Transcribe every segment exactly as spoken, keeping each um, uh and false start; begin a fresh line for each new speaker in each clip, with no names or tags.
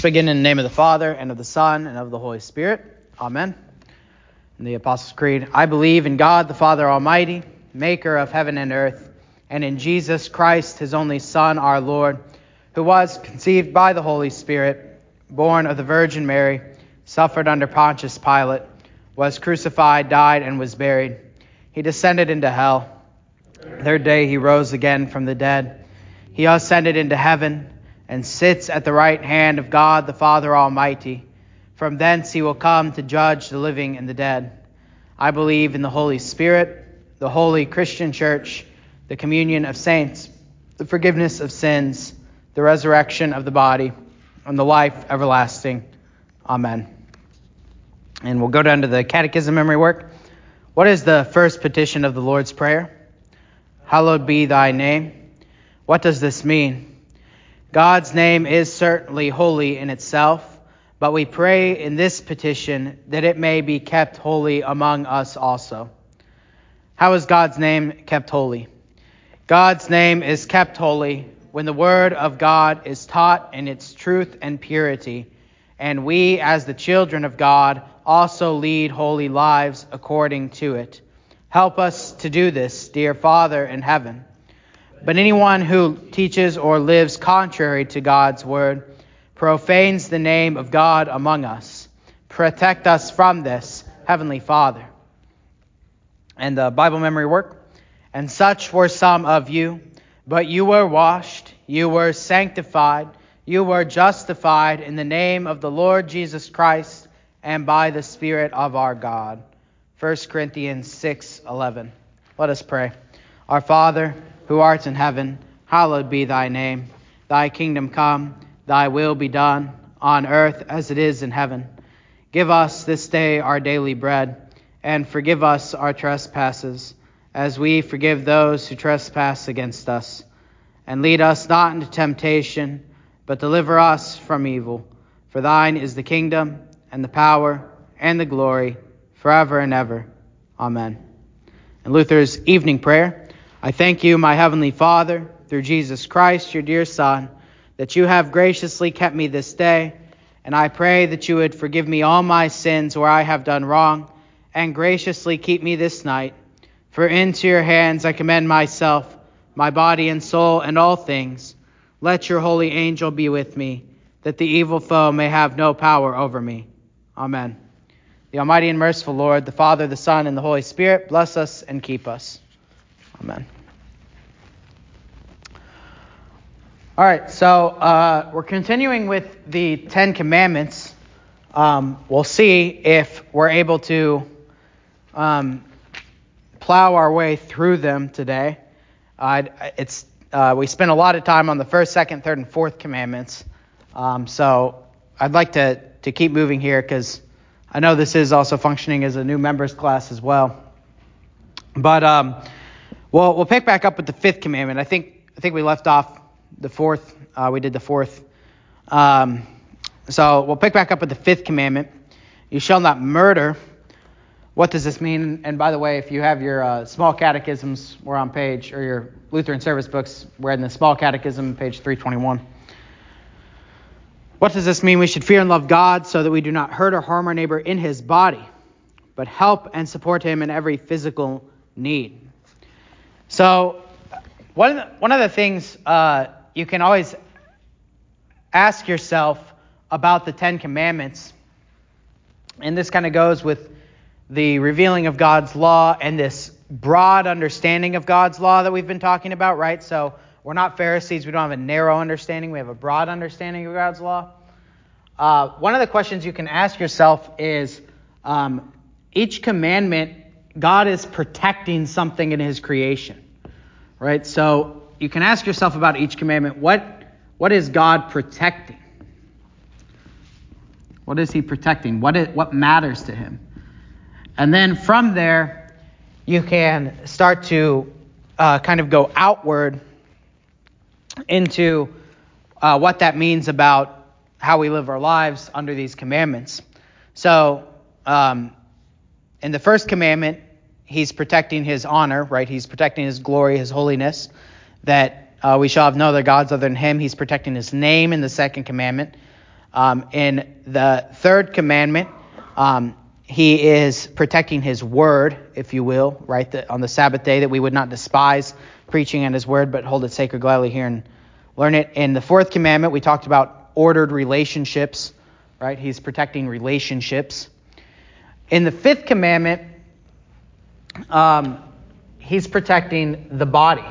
begin in the name of the Father, and of the Son, and of the Holy Spirit. Amen. In the Apostles' Creed, I believe in God, the Father Almighty, maker of heaven and earth, and in Jesus Christ, his only Son, our Lord, who was conceived by the Holy Spirit, born of the Virgin Mary, suffered under Pontius Pilate, was crucified, died, and was buried. He descended into hell. The third day he rose again from the dead. He ascended into heaven, and sits at the right hand of God the Father Almighty. From thence he will come to judge the living and the dead. I believe in the Holy Spirit, the holy Christian Church, the communion of saints, the forgiveness of sins, the resurrection of the body, and the life everlasting. Amen. And we'll go down to the Catechism memory work. What is the first petition of the Lord's Prayer? Hallowed be thy name. What does this mean? God's name is certainly holy in itself, but we pray in this petition that it may be kept holy among us also. How is God's name kept holy? God's name is kept holy when the word of God is taught in its truth and purity, and we as the children of God also lead holy lives according to it. Help us to do this, dear Father in heaven. But anyone who teaches or lives contrary to God's word profanes the name of God among us. Protect us from this, Heavenly Father. And the Bible memory work. And such were some of you, but you were washed, you were sanctified, you were justified in the name of the Lord Jesus Christ and by the Spirit of our God. First Corinthians six eleven. Let us pray. Our Father, who art in heaven, hallowed be thy name. Thy kingdom come, thy will be done, on earth as it is in heaven. Give us this day our daily bread, and forgive us our trespasses, as we forgive those who trespass against us. And lead us not into temptation, but deliver us from evil. For thine is the kingdom, and the power, and the glory, forever and ever. Amen. And Luther's evening prayer. I thank you, my heavenly Father, through Jesus Christ, your dear Son, that you have graciously kept me this day, and I pray that you would forgive me all my sins where I have done wrong, and graciously keep me this night. For into your hands I commend myself, my body and soul, and all things. Let your holy angel be with me, that the evil foe may have no power over me. Amen. The Almighty and merciful Lord, the Father, the Son, and the Holy Spirit, bless us and keep us. Amen. All right, so uh, we're continuing with the Ten Commandments. Um, we'll see if we're able to um, plow our way through them today. Uh, it's uh, we spent a lot of time on the first, second, third, and fourth commandments. Um, so I'd like to to keep moving here because I know this is also functioning as a new members class as well. But um, Well, we'll pick back up with the fifth commandment. I think I think we left off the fourth. Uh, we did the fourth. Um, so we'll pick back up with the fifth commandment. You shall not murder. What does this mean? And by the way, if you have your uh, small catechisms, we're on page, or your Lutheran service books, we're in the small catechism, page three twenty-one. What does this mean? We should fear and love God so that we do not hurt or harm our neighbor in his body, but help and support him in every physical need. So one of the, one of the things uh, you can always ask yourself about the Ten Commandments, and this kind of goes with the revealing of God's law and this broad understanding of God's law that we've been talking about, right? So we're not Pharisees. We don't have a narrow understanding. We have a broad understanding of God's law. Uh, one of the questions you can ask yourself is, um, each commandment, God is protecting something in his creation. Right, so you can ask yourself about each commandment, what what is God protecting? What is he protecting? What is, what matters to him? And then from there, you can start to uh, kind of go outward into uh, what that means about how we live our lives under these commandments. So um, in the first commandment, he's protecting his honor, right? He's protecting his glory, his holiness, that uh, we shall have no other gods other than him. He's protecting his name in the second commandment. Um, in the third commandment, um, he is protecting his word, if you will, right? The, on the Sabbath day, that we would not despise preaching and his word, but hold it sacred gladly here and learn it. In the fourth commandment, we talked about ordered relationships, right? He's protecting relationships. In the fifth commandment, um, he's protecting the body.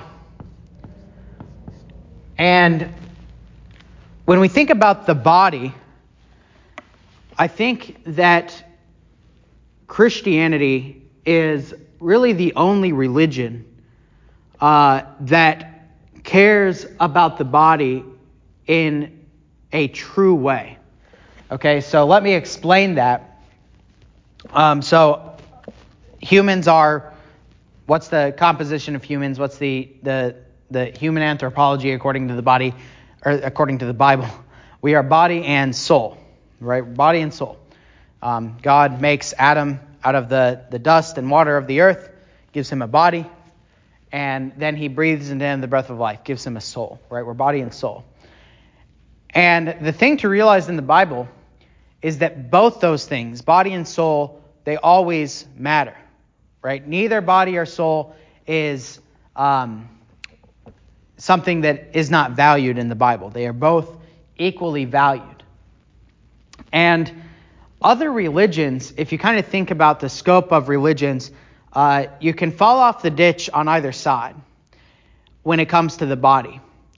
And when we think about the body, I think that Christianity is really the only religion uh, that cares about the body in a true way. Okay, so let me explain that. Um, so humans are, what's the composition of humans? What's the, the, the human anthropology according to the body, or according to the Bible? We are body and soul, right? Body and soul. Um, God makes Adam out of the, the dust and water of the earth, gives him a body, and then he breathes into him the breath of life, gives him a soul, right? We're body and soul. And the thing to realize in the Bible is that both those things, body and soul, they always matter, right? Neither body or soul is um, something that is not valued in the Bible. They are both equally valued. And other religions, if you kind of think about the scope of religions, uh, you can fall off the ditch on either side when it comes to the body.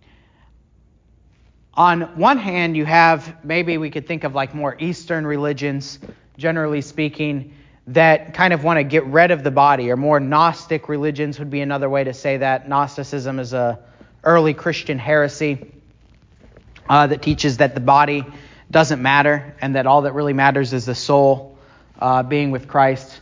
On one hand, you have, maybe we could think of like more Eastern religions, generally speaking, that kind of want to get rid of the body, or more Gnostic religions would be another way to say that. Gnosticism is a early Christian heresy uh, that teaches that the body doesn't matter, and that all that really matters is the soul uh, being with Christ.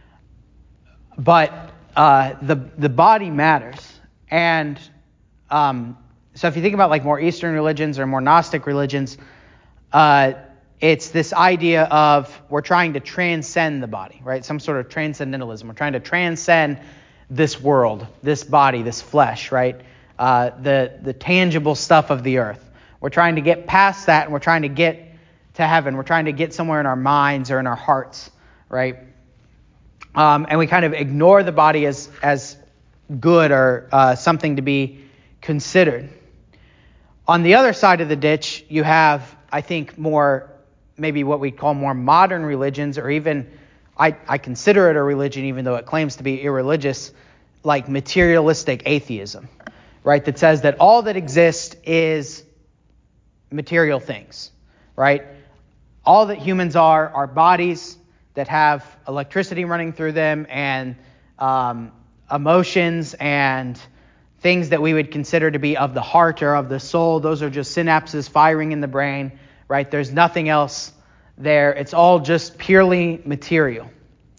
But uh, the the body matters, and um, so if you think about like more Eastern religions or more Gnostic religions, uh, it's this idea of we're trying to transcend the body, right? Some sort of transcendentalism. We're trying to transcend this world, this body, this flesh, right? Uh, the the tangible stuff of the earth. We're trying to get past that, and we're trying to get to heaven. We're trying to get somewhere in our minds or in our hearts, right? Um, and we kind of ignore the body as as good or uh, something to be considered. On the other side of the ditch, you have, I think, more, maybe what we call more modern religions, or even, I, I consider it a religion even though it claims to be irreligious, like materialistic atheism, right? That says that all that exists is material things, right? All that humans are are bodies that have electricity running through them, and um, emotions and things that we would consider to be of the heart or of the soul. Those are just synapses firing in the brain, right? There's nothing else there. It's all just purely material.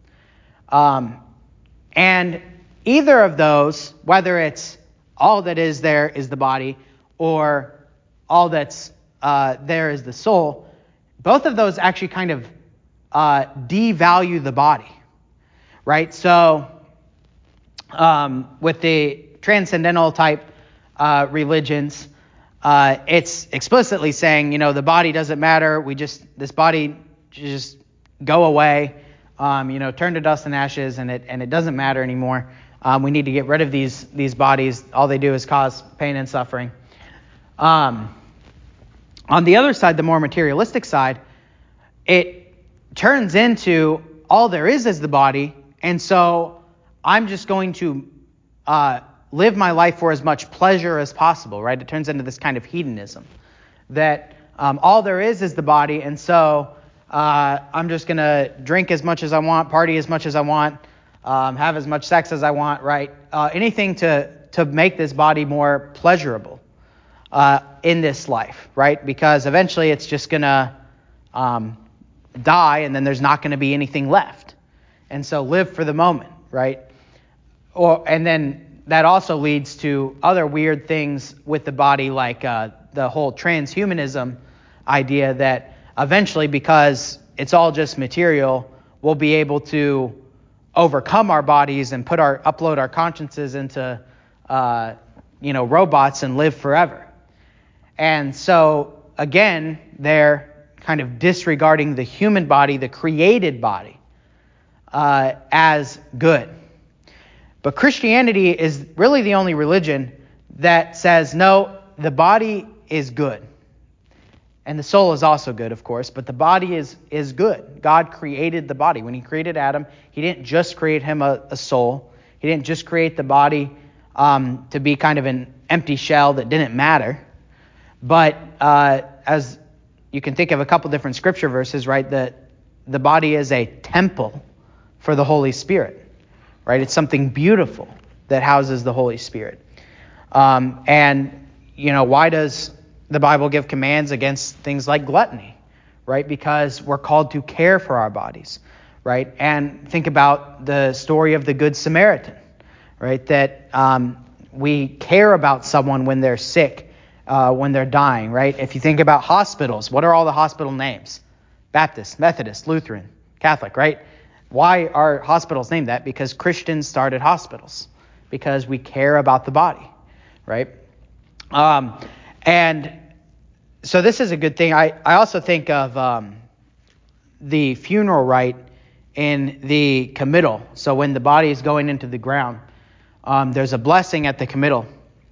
Um, and either of those, whether it's all that is there is the body, or all that's uh, there is the soul, both of those actually kind of uh, devalue the body, right? So um, with the transcendental type uh, religions, uh, it's explicitly saying, you know, the body doesn't matter. We just, this body just go away, um, you know, turn to dust and ashes, and it and it doesn't matter anymore. Um, we need to get rid of these these bodies. All they do is cause pain and suffering. Um, on the other side, the more materialistic side, it turns into all there is is the body, and so I'm just going to uh, live my life for as much pleasure as possible, right? It turns into this kind of hedonism, that um, all there is is the body, and so uh, I'm just going to drink as much as I want, party as much as I want, um, have as much sex as I want, right? Uh, anything to, to make this body more pleasurable uh, in this life, right? Because eventually it's just going to um, die, and then there's not going to be anything left. And so live for the moment, right? Or and then that also leads to other weird things with the body, like uh, the whole transhumanism idea that eventually, because it's all just material, we'll be able to overcome our bodies and put our upload our consciences into uh, you know robots and live forever. And so again, they're kind of disregarding the human body, the created body, uh, as good. But Christianity is really the only religion that says, no, the body is good. And the soul is also good, of course, but the body is, is good. God created the body. When he created Adam, he didn't just create him a, a soul. He didn't just create the body um, to be kind of an empty shell that didn't matter. But uh, as you can think of a couple different scripture verses, right, that the body is a temple for the Holy Spirit, right? It's something beautiful that houses the Holy Spirit. Um, and, you know, why does the Bible give commands against things like gluttony, right? Because we're called to care for our bodies, right? And think about the story of the Good Samaritan, right? That um, we care about someone when they're sick, uh, when they're dying, right? If you think about hospitals, what are all the hospital names? Baptist, Methodist, Lutheran, Catholic, right? Why are hospitals named that? Because Christians started hospitals, because we care about the body, right? Um, and so this is a good thing. I, I also think of um, the funeral rite in the committal. So when the body is going into the ground, um, there's a blessing at the committal.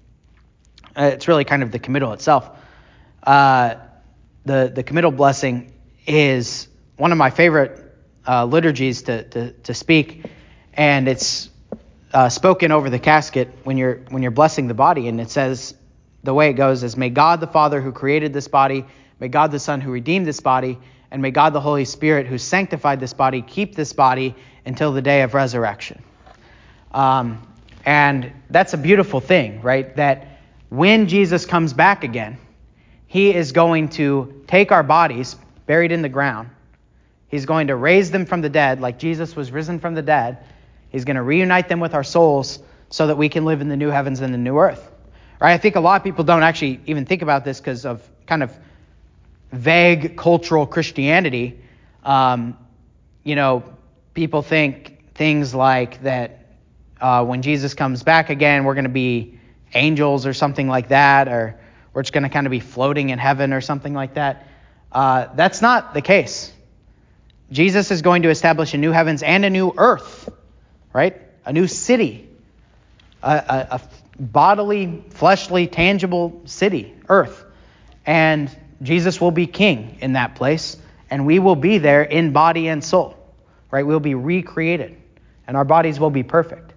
Uh, it's really kind of the committal itself. Uh, the, the committal blessing is one of my favorite uh, liturgies to, to, to speak, and it's uh, spoken over the casket when you're when you're blessing the body, and it says, the way it goes is, may God the Father who created this body, may God the Son who redeemed this body, and may God the Holy Spirit who sanctified this body keep this body until the day of resurrection. Um, and that's a beautiful thing, right? That when Jesus comes back again, he is going to take our bodies buried in the ground. He's going to raise them from the dead like Jesus was risen from the dead. He's going to reunite them with our souls so that we can live in the new heavens and the new earth. Right? I think a lot of people don't actually even think about this because of kind of vague cultural Christianity. Um, you know, people think things like that uh, when Jesus comes back again, we're going to be angels or something like that, or we're just going to kind of be floating in heaven or something like that. Uh, that's not the case. Jesus is going to establish a new heavens and a new earth, right? A new city, a, a, a bodily, fleshly, tangible city, earth. And Jesus will be king in that place, and we will be there in body and soul, right? We'll be recreated, and our bodies will be perfect.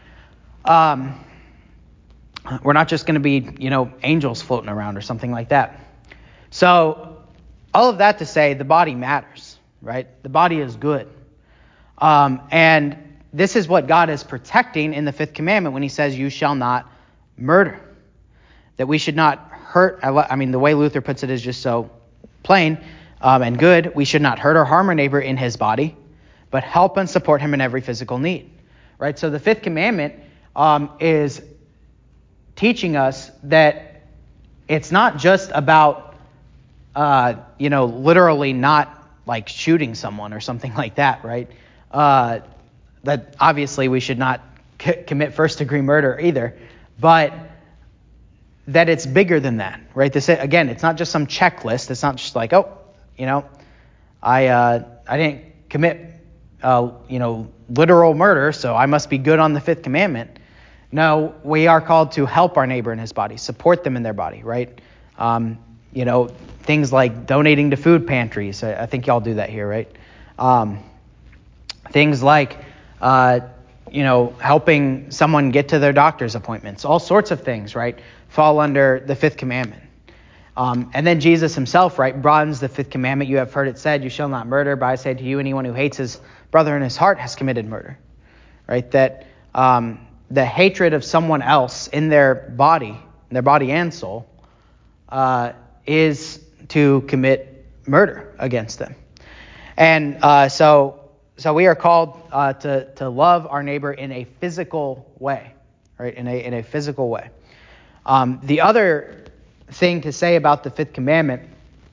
Um, we're not just going to be, you know, angels floating around or something like that. So all of that to say, the body matters, right? The body is good. Um, and this is what God is protecting in the fifth commandment when he says, you shall not murder. That we should not hurt. I mean, the way Luther puts it is just so plain um, and good. We should not hurt or harm our neighbor in his body, but help and support him in every physical need. Right? So the fifth commandment um, is teaching us that it's not just about, uh, you know, literally not like shooting someone or something like that, right? Uh, that obviously we should not c- commit first degree murder either, but that it's bigger than that, right? This, again, it's not just some checklist. It's not just like, oh, you know, I uh, I didn't commit, uh, you know, literal murder, so I must be good on the fifth commandment. No, we are called to help our neighbor in his body, support them in their body, right? Um, you know, things like donating to food pantries. I, I think y'all do that here, right? Um, things like, uh, you know, helping someone get to their doctor's appointments. All sorts of things, right, fall under the fifth commandment. Um, and then Jesus himself, right, broadens the fifth commandment. You have heard it said, you shall not murder, but I say to you, anyone who hates his brother in his heart has committed murder, right? That um, the hatred of someone else in their body, their body and soul, uh, is to commit murder against them. And uh, so so we are called uh, to, to love our neighbor in a physical way, right, in a, in a physical way. Um, the other thing to say about the fifth commandment,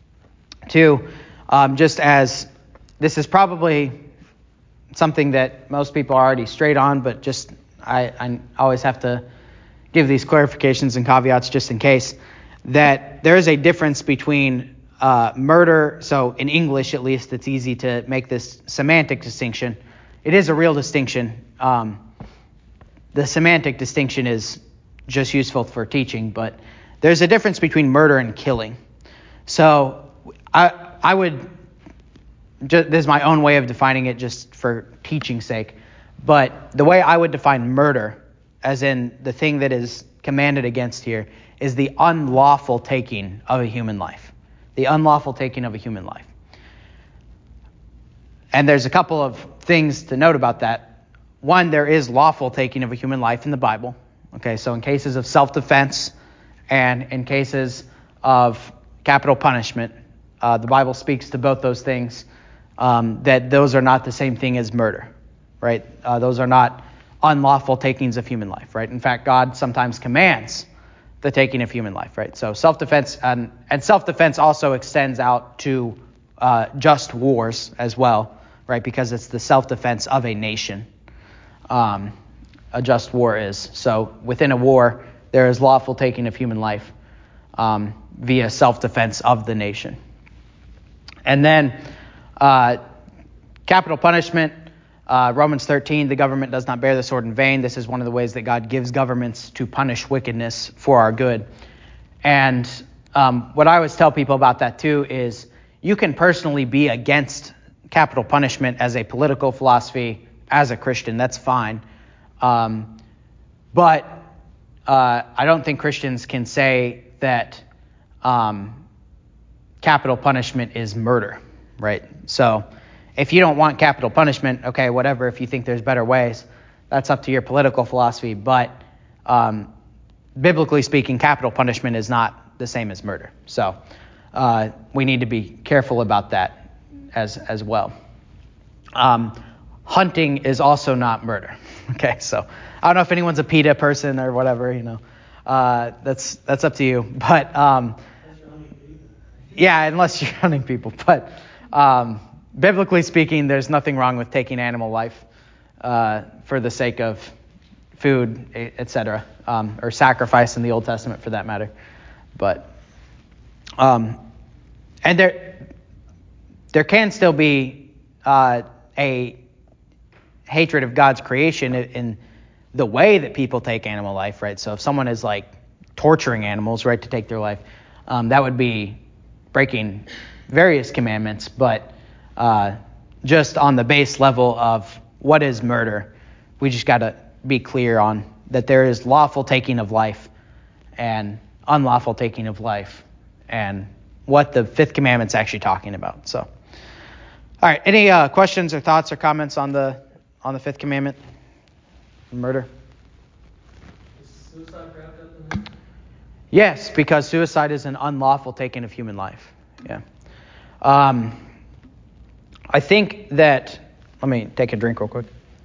too, um, just as this is probably something that most people are already straight on, but just I, I always have to give these clarifications and caveats just in case, that there is a difference between uh, murder, so in English at least, it's easy to make this semantic distinction. It is a real distinction. Um, the semantic distinction is just useful for teaching, but there's a difference between murder and killing. So I I would, just, this is my own way of defining it just for teaching's sake, but the way I would define murder, as in the thing that is commanded against here, is the unlawful taking of a human life. The unlawful taking of a human life. And there's a couple of things to note about that. One, there is lawful taking of a human life in the Bible. Okay, so in cases of self-defense and in cases of capital punishment, uh, the Bible speaks to both those things, um, that those are not the same thing as murder, right? Uh, those are not unlawful takings of human life, right? In fact, God sometimes commands the taking of human life, right? So self-defense, and, and self-defense also extends out to uh, just wars as well, right? Because it's the self-defense of a nation. Um, a just war is. So within a war, there is lawful taking of human life um, via self-defense of the nation. And then uh, capital punishment, uh, Romans thirteen, the government does not bear the sword in vain. This is one of the ways that God gives governments to punish wickedness for our good. And um, what I always tell people about that too is you can personally be against capital punishment as a political philosophy, as a Christian, that's fine. Um, but uh, I don't think Christians can say that um, capital punishment is murder, right? So if you don't want capital punishment, okay, whatever. If you think there's better ways, that's up to your political philosophy. But um, biblically speaking, capital punishment is not the same as murder. So uh, we need to be careful about that as as well. Um, hunting is also not murder. Okay, so I don't know if anyone's a PETA person or whatever, you know. Uh, that's that's up to you. But um, yeah, unless you're hunting people. But um, biblically speaking, there's nothing wrong with taking animal life uh, for the sake of food, et cetera, um, or sacrifice in the Old Testament for that matter. But um, and there there can still be uh, a hatred of God's creation in the way that people take animal life, right? So if someone is like torturing animals, right, to take their life, um, that would be breaking various commandments. But uh, just on the base level of what is murder, we just got to be clear on that there is lawful taking of life and unlawful taking of life, and what the fifth commandment's actually talking about. So, all right, any uh, questions or thoughts or comments on the on the fifth commandment, murder?
Is suicide wrapped up in that?
Yes, because suicide is an unlawful taking of human life. Yeah. Um, I think that, let me take a drink real quick.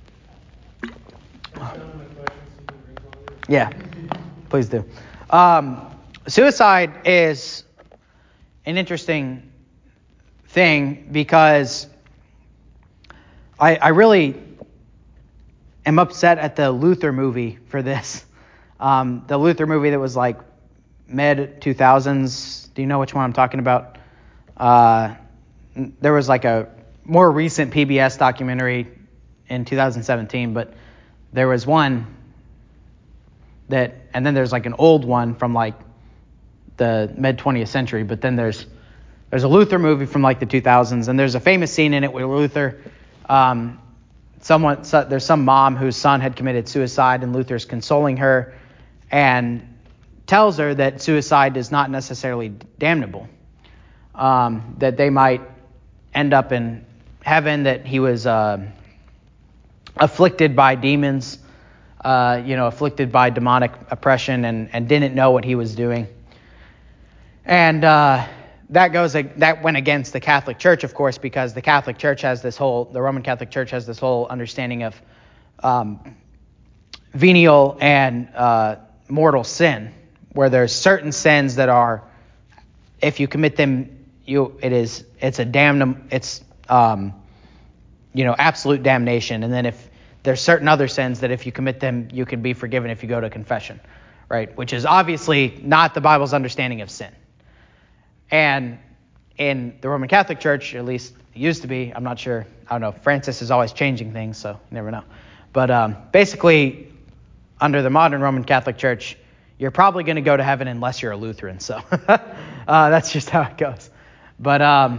Yeah, please do. Um, suicide is an interesting thing because I, I really am upset at the Luther movie for this. Um, the Luther movie that was like mid two thousands. Do you know which one I'm talking about? Uh, there was like a more recent P B S documentary in two thousand seventeen, but there was one that, and then there's like an old one from like the mid twentieth century, but then there's there's a Luther movie from like the two thousands, and there's a famous scene in it where Luther, um, someone, so there's some mom whose son had committed suicide, and Luther's consoling her and tells her that suicide is not necessarily damnable, um, that they might end up in heaven, that he was uh, afflicted by demons, uh, you know, afflicted by demonic oppression, and, and didn't know what he was doing. And uh, that goes that went against the Catholic Church, of course, because the Catholic Church has this whole, the Roman Catholic Church has this whole understanding of um, venial and uh, mortal sin, where there's certain sins that are, if you commit them, you it is it's a damn it's um, you know absolute damnation, and then if there's certain other sins that if you commit them, you can be forgiven if you go to confession, right? Which is obviously not the Bible's understanding of sin. And in the Roman Catholic Church, at least it used to be, I'm not sure, I don't know, Francis is always changing things, so you never know. But um, basically, under the modern Roman Catholic Church, you're probably going to go to heaven unless you're a Lutheran, so uh, that's just how it goes. But um,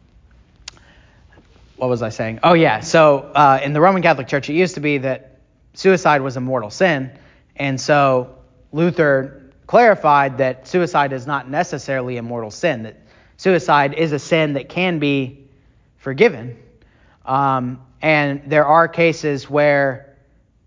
what was I saying? Oh, yeah, so uh, in the Roman Catholic Church, it used to be that suicide was a mortal sin, and so Luther clarified that suicide is not necessarily a mortal sin, that suicide is a sin that can be forgiven. Um, and there are cases where,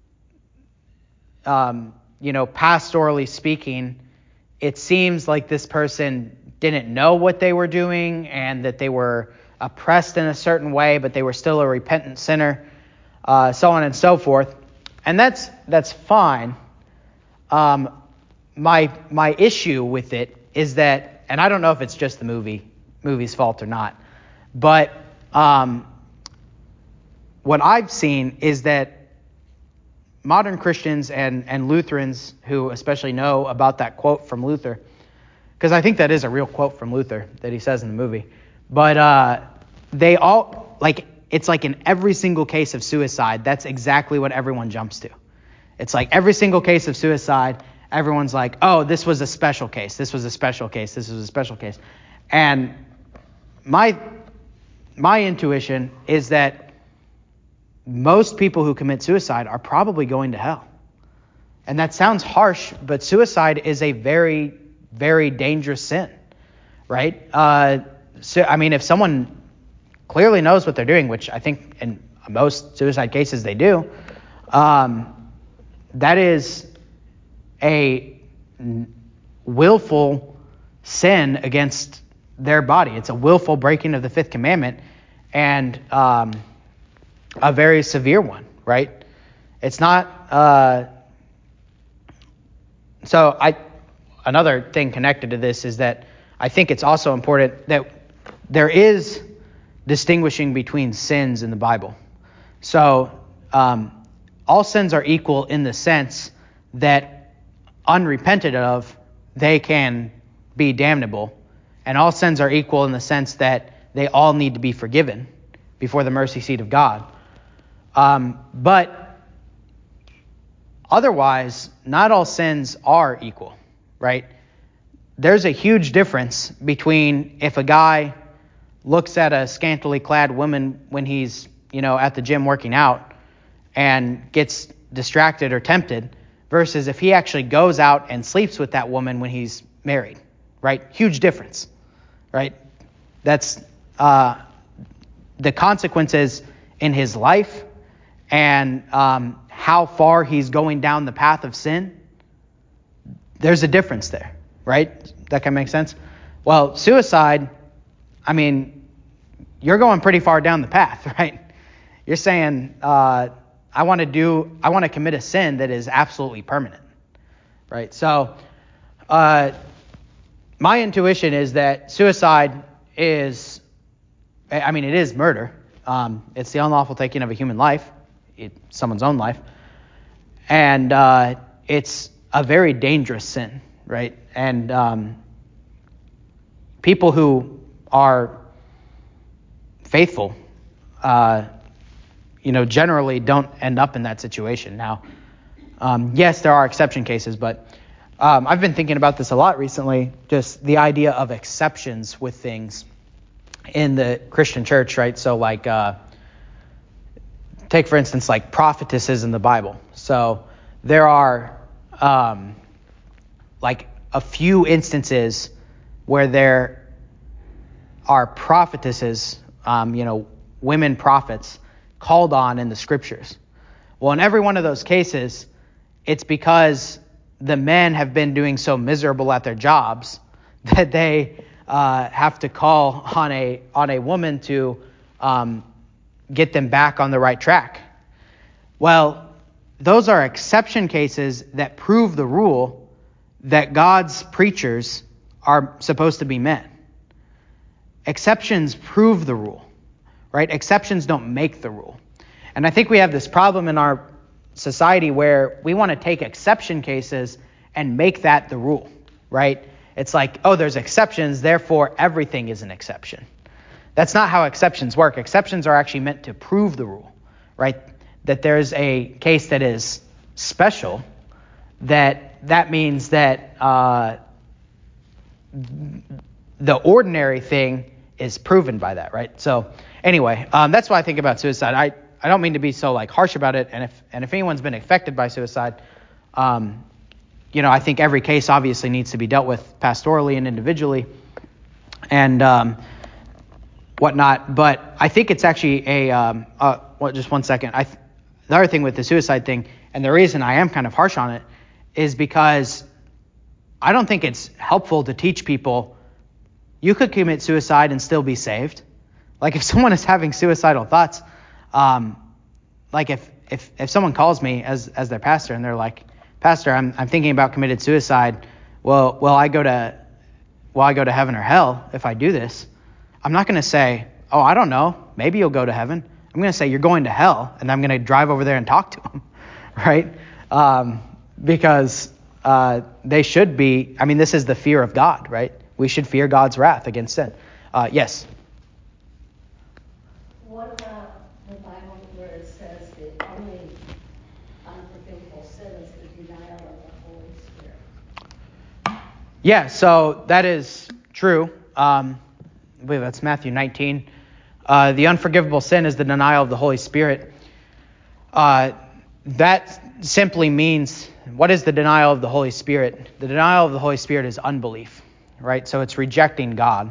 um, you know, pastorally speaking, it seems like this person didn't know what they were doing and that they were oppressed in a certain way, but they were still a repentant sinner, uh, so on and so forth. And that's that's fine. Um, my my issue with it is that, and I don't know if it's just the movie movie's fault or not, but um, what I've seen is that modern Christians and, and Lutherans who especially know about that quote from Luther, because I think that is a real quote from Luther that he says in the movie, but uh, they all, like, it's like in every single case of suicide, that's exactly what everyone jumps to. It's like every single case of suicide, everyone's like, oh, this was a special case, this was a special case, this was a special case. And my my intuition is that most people who commit suicide are probably going to hell. And that sounds harsh, but suicide is a very, very dangerous sin, right? Uh, so, I mean, if someone clearly knows what they're doing, which I think in most suicide cases they do, um, that is a willful sin against their body. It's a willful breaking of the fifth commandment, and um, a very severe one, right? It's not. Uh, so I. Another thing connected to this is that I think it's also important that there is distinguishing between sins in the Bible. So um, all sins are equal in the sense that unrepented of, they can be damnable. And all sins are equal in the sense that they all need to be forgiven before the mercy seat of God. Um, but otherwise, not all sins are equal, right? There's a huge difference between if a guy looks at a scantily clad woman when he's, you know, at the gym working out and gets distracted or tempted, versus if he actually goes out and sleeps with that woman when he's married, right? Huge difference, right? That's uh, the consequences in his life and um, how far he's going down the path of sin. There's a difference there, right? That can make sense. Well, suicide, I mean, you're going pretty far down the path, right? You're saying, uh, I want to do, I want to commit a sin that is absolutely permanent, right? So, uh, my intuition is that suicide is, I mean, it is murder. Um, it's the unlawful taking of a human life, it, someone's own life, and uh, it's a very dangerous sin, right? And um, people who are faithful, uh, you know, generally don't end up in that situation. Now, um, yes, there are exception cases, but um, I've been thinking about this a lot recently, just the idea of exceptions with things in the Christian church, right? So like, uh, take for instance, like prophetesses in the Bible. So there are um, like a few instances where there are prophetesses, um, you know, women prophets called on in the scriptures. Well, in every one of those cases, it's because the men have been doing so miserable at their jobs that they uh, have to call on a on a woman to um, get them back on the right track. Well, those are exception cases that prove the rule that God's preachers are supposed to be men. Exceptions prove the rule, right? Exceptions don't make the rule. And I think we have this problem in our society where we want to take exception cases and make that the rule, right? It's like, oh, there's exceptions, therefore everything is an exception. That's not how exceptions work. Exceptions are actually meant to prove the rule, right? That there's a case that is special, that that means that uh, the ordinary thing is proven by that, right? So anyway, um, that's what I think about suicide. I, I don't mean to be so like harsh about it, and if and if anyone's been affected by suicide, um, you know, I think every case obviously needs to be dealt with pastorally and individually, and um, whatnot. But I think it's actually a um, uh, well, just one second. I th- the other thing with the suicide thing, and the reason I am kind of harsh on it, is because I don't think it's helpful to teach people you could commit suicide and still be saved. Like if someone is having suicidal thoughts, um, like if if if someone calls me as as their pastor and they're like, Pastor, I'm I'm thinking about committed suicide. Well, will I go to will I go to heaven or hell if I do this? I'm not going to say, oh, I don't know, maybe you'll go to heaven. I'm going to say you're going to hell, and I'm going to drive over there and talk to them, right? Um, because uh, they should be. I mean, this is the fear of God, right? We should fear God's wrath against sin. Uh, yes.
What about the Bible where it says the only unforgivable sin is the denial of the Holy Spirit?
Yeah, so that is true. Um, I believe that's Matthew nineteen. Uh, the unforgivable sin is the denial of the Holy Spirit. Uh, that simply means, what is the denial of the Holy Spirit? The denial of the Holy Spirit is unbelief, right? So it's rejecting God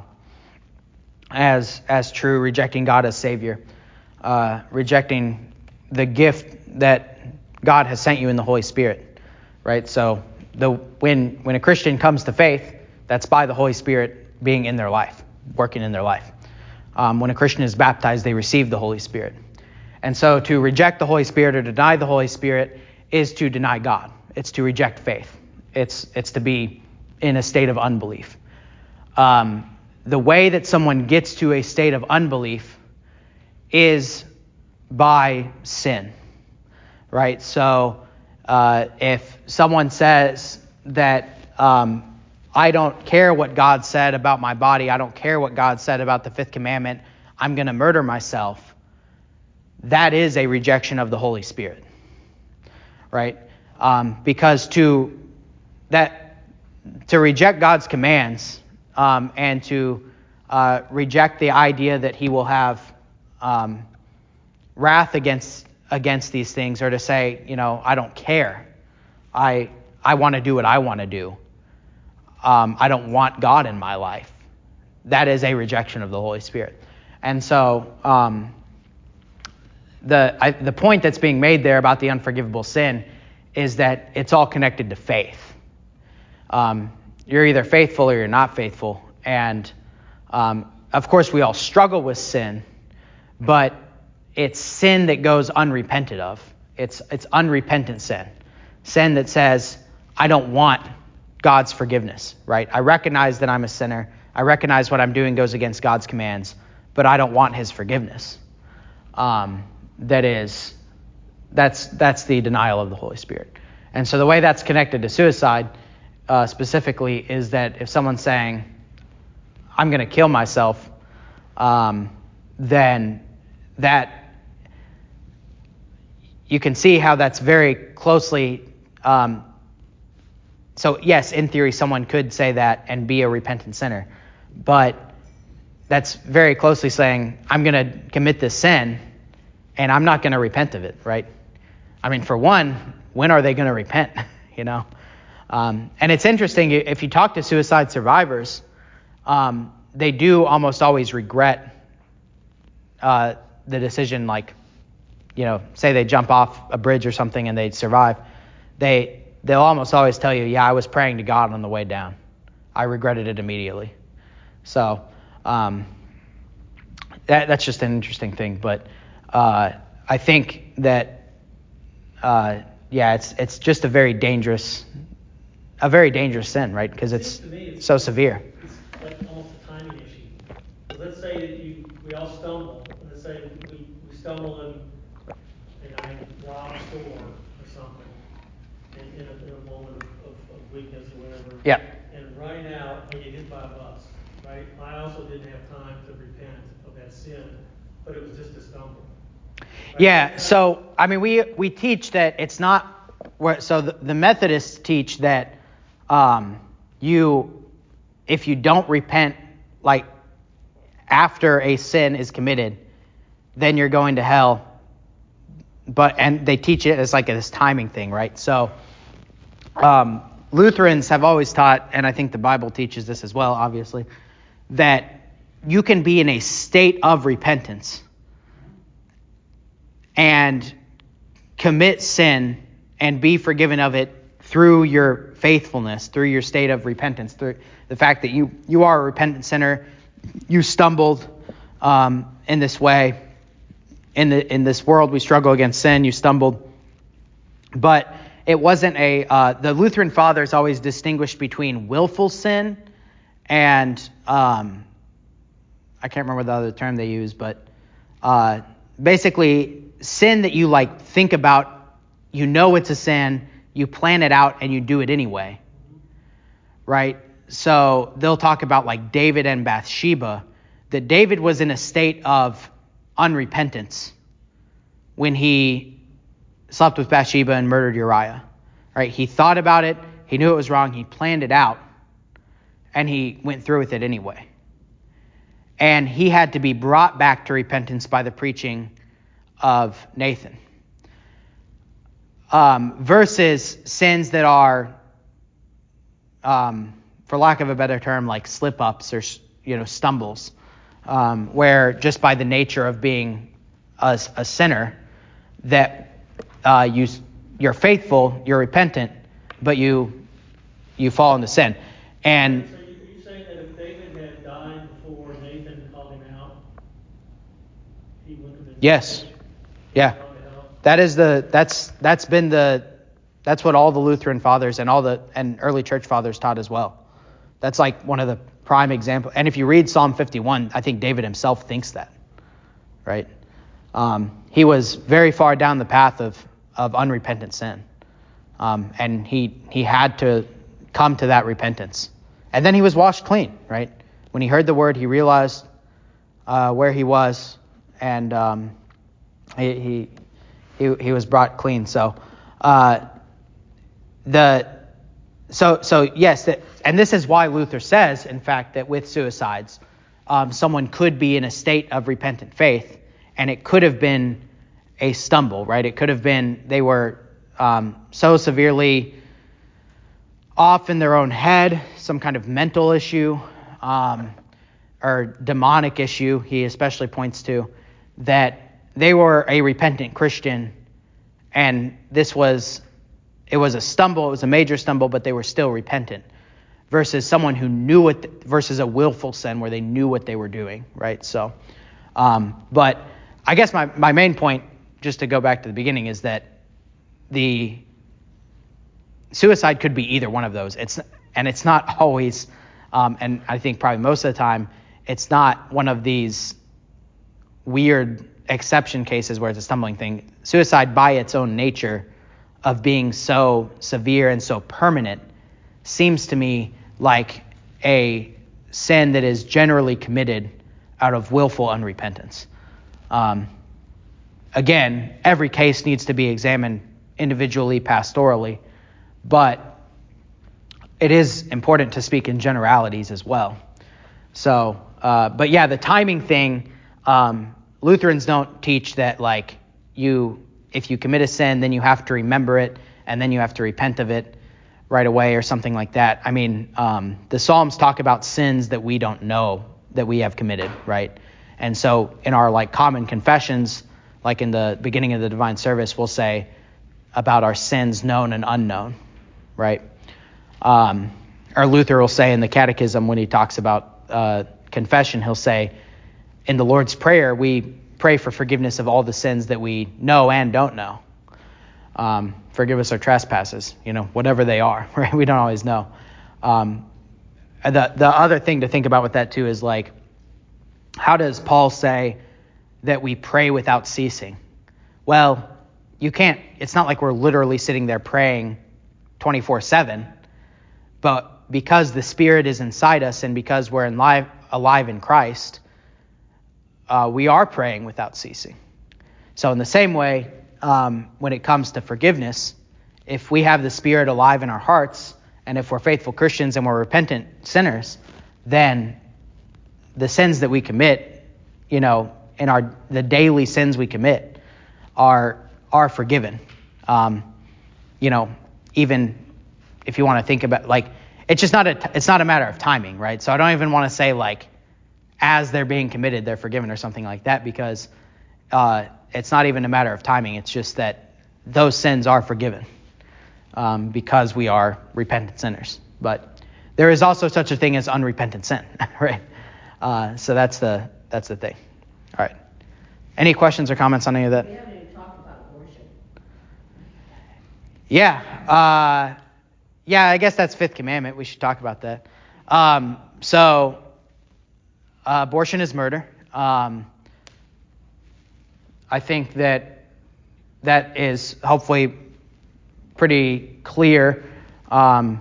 as as true, rejecting God as Savior, uh, rejecting the gift that God has sent you in the Holy Spirit, right? So the when when a Christian comes to faith, that's by the Holy Spirit being in their life, working in their life. Um, when a Christian is baptized, they receive the Holy Spirit. And so to reject the Holy Spirit or deny the Holy Spirit is to deny God. It's to reject faith. It's it's to be in a state of unbelief. Um, the way that someone gets to a state of unbelief is by sin, right? So uh, if someone says that um, I don't care what God said about my body, I don't care what God said about the fifth commandment, I'm going to murder myself, that is a rejection of the Holy Spirit, right? Um, because to that to reject God's commands um, and to uh, reject the idea that He will have um, wrath against against these things, or to say, you know, I don't care, I I want to do what I want to do, um, I don't want God in my life. That is a rejection of the Holy Spirit, and so. Um, The I, the point that's being made there about the unforgivable sin is that it's all connected to faith. Um, you're either faithful or you're not faithful. And um, of course, we all struggle with sin, but it's sin that goes unrepented of. It's it's unrepentant sin. Sin that says, I don't want God's forgiveness, right? I recognize that I'm a sinner. I recognize what I'm doing goes against God's commands, but I don't want His forgiveness. Um, that is, that's that's the denial of the Holy Spirit. And so the way that's connected to suicide uh, specifically is that if someone's saying, I'm going to kill myself, um, then that, you can see how that's very closely, um, so yes, in theory, someone could say that and be a repentant sinner, but that's very closely saying, I'm going to commit this sin, and I'm not going to repent of it, right? I mean, for one, when are they going to repent, you know? Um, and it's interesting, if you talk to suicide survivors, um, they do almost always regret uh, the decision, like, you know, say they jump off a bridge or something and they survive. They, they'll almost always tell you, yeah, I was praying to God on the way down. I regretted it immediately. So um, that that's just an interesting thing, but uh, I think that uh, yeah, it's it's just a very dangerous, a very dangerous sin, right? Because it's, it's so severe.
It's like almost a timing issue. Let's say that you we all stumble. Let's say we, we stumble and and I rob a store or something, in, in, a, in a moment of, of, of weakness or whatever.
Yeah.
And running out, I get hit by a bus, right? I also didn't have time to repent of that sin, but it was just a stumble. Right?
Yeah. So I mean, we we teach that it's not. So the, the Methodists teach that um, you, if you don't repent, like after a sin is committed, then you're going to hell. But and they teach it as like this timing thing, right? So um, Lutherans have always taught, and I think the Bible teaches this as well, obviously, that you can be in a state of repentance and commit sin and be forgiven of it through your faithfulness, through your state of repentance, through the fact that you, you are a repentant sinner, you stumbled um, in this way. In the in this world, we struggle against sin, you stumbled. But it wasn't a, uh, the Lutheran fathers always distinguished between willful sin and, um, I can't remember the other term they use, but uh, basically sin that you like think about, you know it's a sin, you plan it out, and you do it anyway, right? So they'll talk about like David and Bathsheba, that David was in a state of unrepentance when he slept with Bathsheba and murdered Uriah, right? He thought about it, he knew it was wrong, he planned it out, and he went through with it anyway. And he had to be brought back to repentance by the preaching of Nathan. Um, versus sins that are, um, for lack of a better term, like slip-ups or, you know, stumbles, um, where just by the nature of being a, a sinner, that uh, you, you're faithful, you're repentant, but you you fall into sin. And
so you, you're saying that if David had died before Nathan called him out, he wouldn't have been
yes,
saved?
yeah. That is the that's that's been the that's what all the Lutheran fathers and all the and early church fathers taught as well. That's like one of the prime examples. And if you read Psalm fifty-one, I think David himself thinks that, right? Um, he was very far down the path of of unrepentant sin, um, and he he had to come to that repentance, and then he was washed clean, right? When he heard the word, he realized uh, where he was, and um, he. he He he was brought clean. So, uh, the so so yes, that, and this is why Luther says, in fact, that with suicides, um, someone could be in a state of repentant faith, and it could have been a stumble, right? It could have been they were um, so severely off in their own head, some kind of mental issue, um, or demonic issue. He especially points to that. They were a repentant Christian, and this was, it was a stumble, it was a major stumble, but they were still repentant, versus someone who knew what, versus a willful sin where they knew what they were doing, right? So, um, but I guess my, my main point, just to go back to the beginning, is that the suicide could be either one of those. It's and it's not always, um, and I think probably most of the time, it's not one of these weird exception cases where it's a stumbling thing. Suicide, by its own nature of being so severe and so permanent, seems to me like a sin that is generally committed out of willful unrepentance. Um, again, every case needs to be examined individually, pastorally, but it is important to speak in generalities as well. So, uh, but yeah, the timing thing, um, Lutherans don't teach that, like, you, if you commit a sin, then you have to remember it, and then you have to repent of it right away or something like that. I mean, um, the Psalms talk about sins that we don't know that we have committed, right? And so in our, like, common confessions, like in the beginning of the divine service, we'll say about our sins known and unknown, right? Um, or Luther will say in the Catechism, when he talks about uh, confession, he'll say, in the Lord's Prayer, we pray for forgiveness of all the sins that we know and don't know. Um, forgive us our trespasses, you know, whatever they are, right? We don't always know. Um, the the other thing to think about with that too is, like, how does Paul say that we pray without ceasing? Well, you can't, it's not like we're literally sitting there praying twenty-four seven, but because the Spirit is inside us and because we're in live, alive in Christ, uh, we are praying without ceasing. So in the same way, um, when it comes to forgiveness, if we have the Spirit alive in our hearts, and if we're faithful Christians and we're repentant sinners, then the sins that we commit, you know, in our the daily sins we commit are are forgiven. Um, you know, even if you want to think about, like, it's just not a it's not a matter of timing, right? So I don't even want to say like as they're being committed they're forgiven or something like that, because uh, it's not even a matter of timing. It's just that those sins are forgiven um, because we are repentant sinners. But there is also such a thing as unrepentant sin, right? Uh, so that's the that's the thing. All right. Any questions or comments on any of that?
We haven't even talked about abortion.
Yeah. Uh, yeah, I guess that's fifth commandment. We should talk about that. Um, so uh, abortion is murder. Um, I think that that is hopefully pretty clear. Um,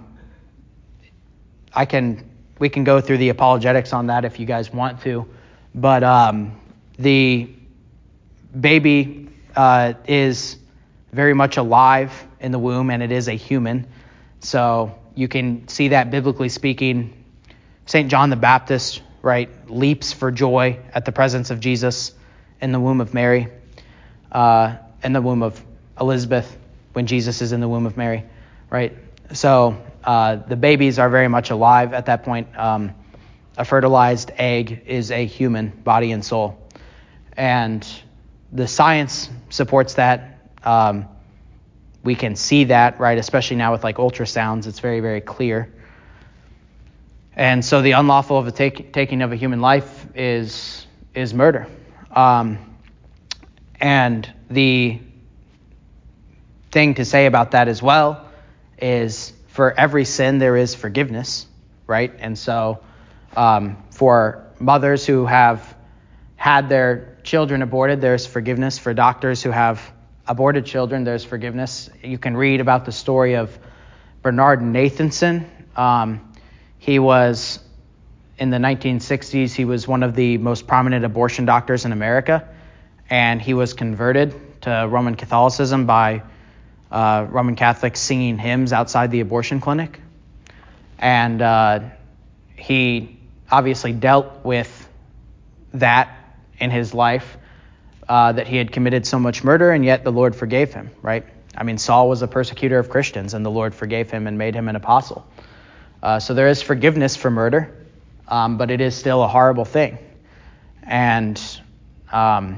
I can we can go through the apologetics on that if you guys want to, but um, the baby uh, is very much alive in the womb, and it is a human. So you can see that biblically speaking. Saint John the Baptist, right, leaps for joy at the presence of Jesus in the womb of Mary, uh, in the womb of Elizabeth when Jesus is in the womb of Mary, right? So uh, the babies are very much alive at that point. Um, a fertilized egg is a human body and soul. And the science supports that. Um, we can see that, right? Especially now with like ultrasounds, it's very, very clear. And so the unlawful of the take, taking of a human life is is murder. Um, and the thing to say about that as well is for every sin there is forgiveness, right? And so um, for mothers who have had their children aborted, there's forgiveness. For doctors who have aborted children, there's forgiveness. You can read about the story of Bernard Nathanson. Um, he was, in the nineteen sixties, he was one of the most prominent abortion doctors in America, and he was converted to Roman Catholicism by uh, Roman Catholics singing hymns outside the abortion clinic. And uh, he obviously dealt with that in his life, uh, that he had committed so much murder, and yet the Lord forgave him, right? I mean, Saul was a persecutor of Christians, and the Lord forgave him and made him an apostle. Uh, so there is forgiveness for murder, um, but it is still a horrible thing. And um,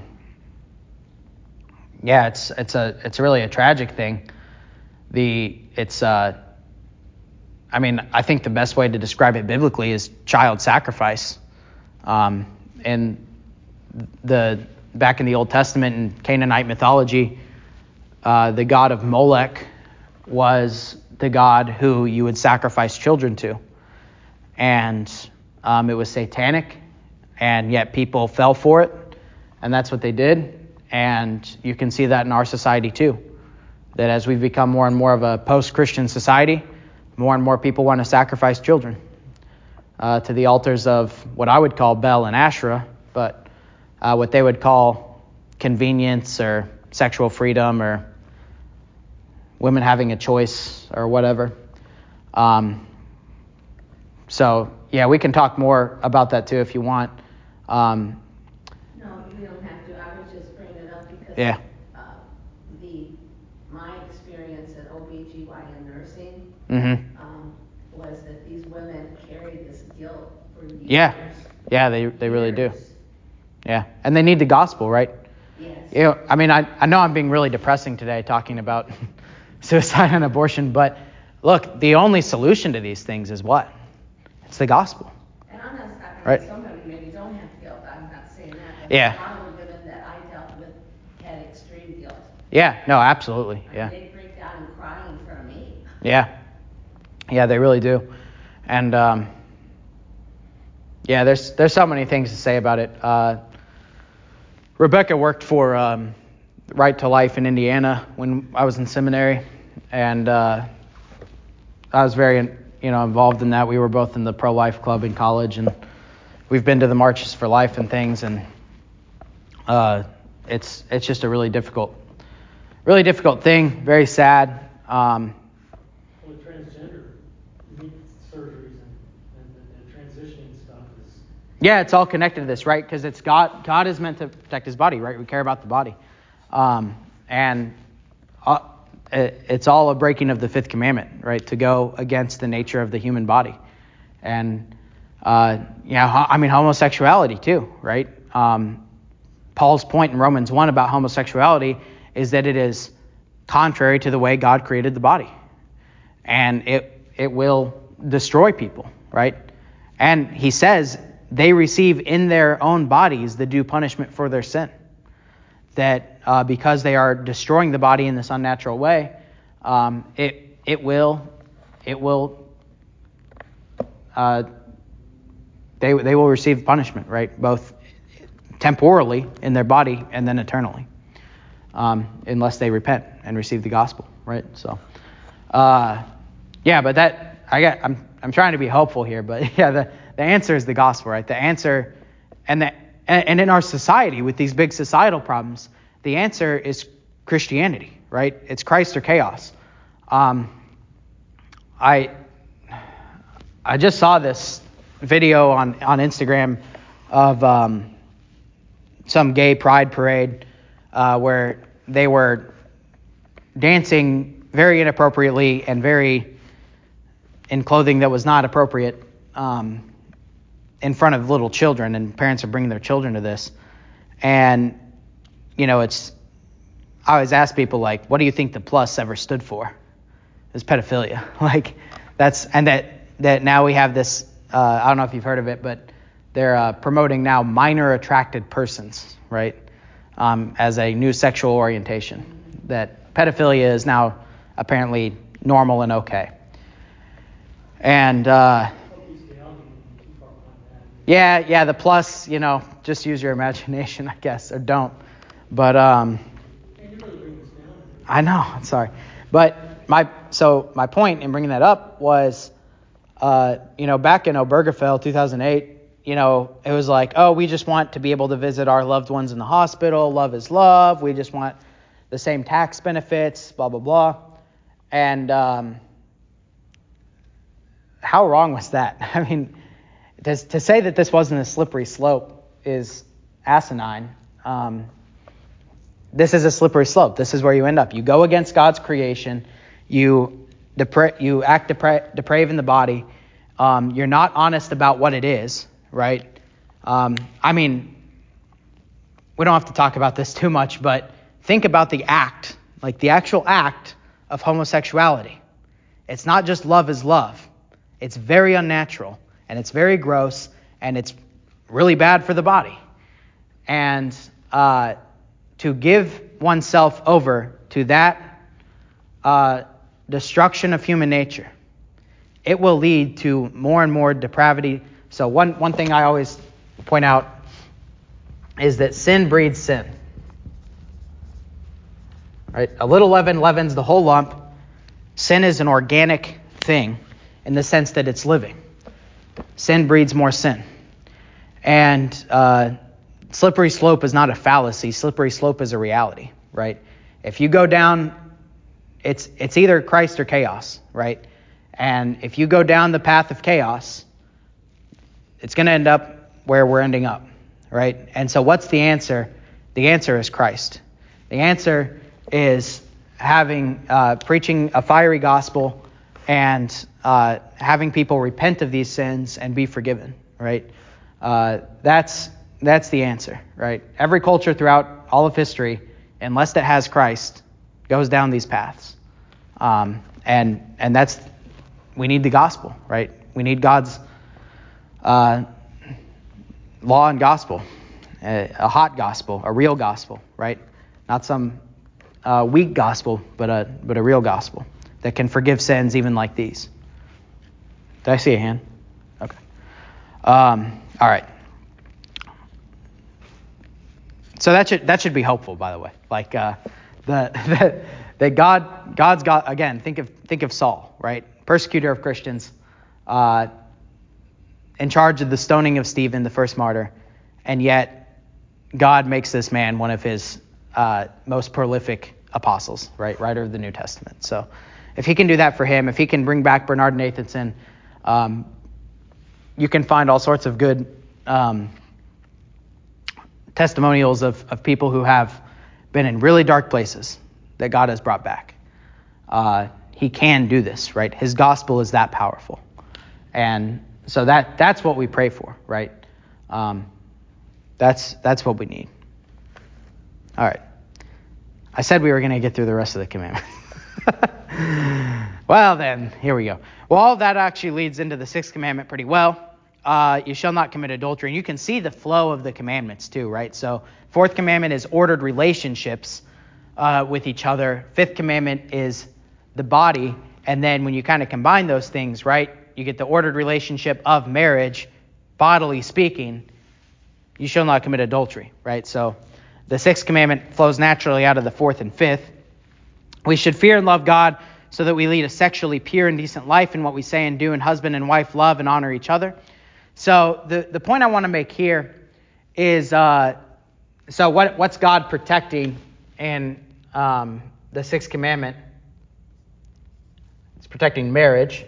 yeah, it's it's a it's really a tragic thing. The it's uh, I mean, I think the best way to describe it biblically is child sacrifice. Um, and the back in the Old Testament in Canaanite mythology, uh, the god of Molech was the god who you would sacrifice children to, and um, it was satanic, and yet people fell for it, and that's what they did. And you can see that in our society too, that as we've become more and more of a post-Christian society, more and more people want to sacrifice children uh, to the altars of what I would call Bel and Asherah, but uh, what they would call convenience or sexual freedom or women having a choice or whatever. Um, so, yeah, we can talk more about that too if you want. Um,
No, we don't have to. I was just bringing it up because
yeah.
uh, the my experience at O B G Y N nursing
Mm-hmm.
um, was that these women carry this guilt for years.
Yeah. Yeah, they they really do.
Years.
Yeah, and they need the gospel, right?
Yes.
You know, I mean, I, I know I'm being really depressing today talking about suicide and abortion, but look, the only solution to these things is what? It's the gospel.
And I'm not, I mean,
Right.
some of you maybe don't have guilt. I'm not saying that. But
Yeah.
a lot of the women that I dealt with had extreme guilt.
Yeah, no, absolutely. Yeah.
I mean, they break down and cry in front of me.
Yeah. Yeah, they really do. And um, yeah, there's there's so many things to say about it. Uh, Rebecca worked for um, Right to Life in Indiana when I was in seminary, and uh, I was very, you know, involved in that. We were both in the pro-life club in college, and we've been to the Marches for Life and things, and uh, it's it's just a really difficult, really difficult thing. Very sad. Um,
Well, transgender meat surgeries and, and the, the transitioning stuff is.
Yeah, it's all connected to this, right? Because it's God. God is meant to protect His body, right? We care about the body, um, and uh, it, it's all a breaking of the fifth commandment, right? To go against the nature of the human body, and uh, yeah, ho- I mean homosexuality too, right? Um, Paul's point in Romans one about homosexuality is that it is contrary to the way God created the body, and it it will destroy people, right? And he says they receive in their own bodies the due punishment for their sin. That uh, because they are destroying the body in this unnatural way, um, it it will it will uh, they they will receive punishment, right? Both temporally in their body and then eternally, um, unless they repent and receive the gospel, right? So, uh, yeah, but that I got. I'm I'm trying to be hopeful here, but yeah, the, the answer is the gospel, right? The answer, and the and in our society with these big societal problems, the answer is Christianity, right? It's Christ or chaos. Um, I I just saw this video on on Instagram of um, some gay pride parade uh, where they were dancing very inappropriately and very in clothing that was not appropriate um, in front of little children, and parents are bringing their children to this. And, you know, it's, I always ask people, like, what do you think the plus ever stood for? It's pedophilia. Like, that's, and that, that now we have this, uh, I don't know if you've heard of it, but they're uh, promoting now minor attracted persons, right, um, as a new sexual orientation. That pedophilia is now apparently normal and okay. And uh, yeah, yeah, the plus, you know, just use your imagination, I guess, or don't. But um, I know, I'm sorry. But my so my point in bringing that up was, uh, you know, back in Obergefell, two thousand eight, you know, it was like, oh, we just want to be able to visit our loved ones in the hospital. Love is love. We just want the same tax benefits, blah, blah, blah. And um, how wrong was that? I mean, to, to say that this wasn't a slippery slope is asinine. Um, this is a slippery slope. This is where you end up. You go against God's creation. You depra- you act depra- deprave in the body. Um, you're not honest about what it is, right? Um, I mean, we don't have to talk about this too much, but think about the act, like the actual act of homosexuality. It's not just love is love. It's very unnatural, and it's very gross, and it's really bad for the body. And uh, to give oneself over to that uh, destruction of human nature, it will lead to more and more depravity. So one, one thing I always point out is that sin breeds sin. Right? A little leaven leavens the whole lump. Sin is an organic thing in the sense that it's living. Sin breeds more sin. And uh, slippery slope is not a fallacy. Slippery slope is a reality, right? If you go down, it's it's either Christ or chaos, right? And if you go down the path of chaos, it's going to end up where we're ending up, right? And so what's the answer? The answer is Christ. The answer is having uh, preaching a fiery gospel and uh, having people repent of these sins and be forgiven, right? Uh, that's that's the answer, right? Every culture throughout all of history, unless it has Christ, goes down these paths, um, and and that's we need the gospel, right? We need God's uh, law and gospel, a, a hot gospel, a real gospel, right? Not some uh, weak gospel, but a but a real gospel that can forgive sins even like these. Did I see a hand? Okay. Um, all right. So that should that should be hopeful, by the way. Like uh, the, the that God God's got again. Think of think of Saul, right? persecutor of Christians, uh, in charge of the stoning of Stephen, the first martyr, and yet God makes this man one of his uh, most prolific apostles, right, writer of the New Testament. So if he can do that for him, if he can bring back Bernard Nathanson, um, you can find all sorts of good um, testimonials of, of people who have been in really dark places that God has brought back. Uh, he can do this, right? His gospel is that powerful. And so that that's what we pray for, right? Um, that's that's what we need. All right. I said we were going to get through the rest of the commandment. Well, then, here we go. Well, all that actually leads into the sixth commandment pretty well. Uh, you shall not commit adultery. And you can see the flow of the commandments too, right? So fourth commandment is ordered relationships uh, with each other. Fifth commandment is the body. And then when you kind of combine those things, right, you get the ordered relationship of marriage, bodily speaking. You shall not commit adultery, right? So the sixth commandment flows naturally out of the fourth and fifth. We should fear and love God so that we lead a sexually pure and decent life in what we say and do, and husband and wife love and honor each other. So the, the point I want to make here is, uh, so what what's God protecting in um, the sixth commandment? It's protecting marriage,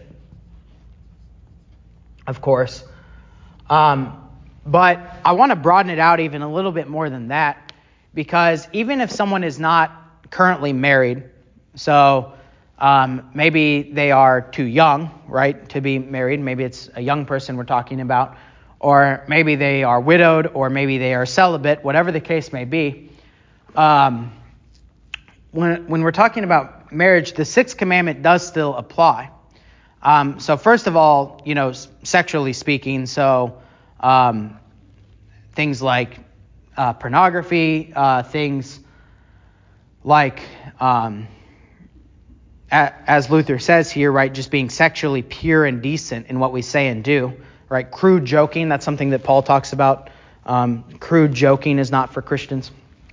of course. Um, but I want to broaden it out even a little bit more than that, because even if someone is not currently married, so um, maybe they are too young, right, to be married. Maybe it's a young person we're talking about, or maybe they are widowed, or maybe they are celibate, whatever the case may be. Um, when when we're talking about marriage, the sixth commandment does still apply. Um, so first of all, you know, sexually speaking, so um, things like uh, pornography, uh, things like, um, a, as Luther says here, right, just being sexually pure and decent in what we say and do, right? Crude joking, that's something that Paul talks about. Um, crude joking is not for Christians.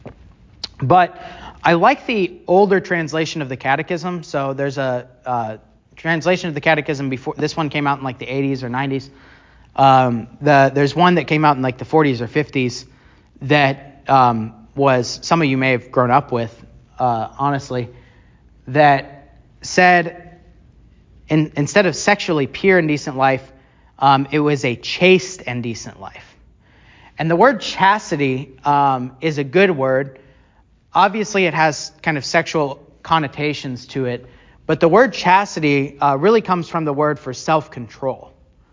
But I like the older translation of the Catechism. So there's a uh, translation of the Catechism before this one came out in like the eighties or nineties. Um, the there's one that came out in like the forties or fifties that um, was, some of you may have grown up with, uh, honestly, that said in, instead of sexually pure and decent life, um, it was a chaste and decent life. And the word chastity um, is a good word. Obviously, it has kind of sexual connotations to it, but the word chastity uh, really comes from the word for self-control.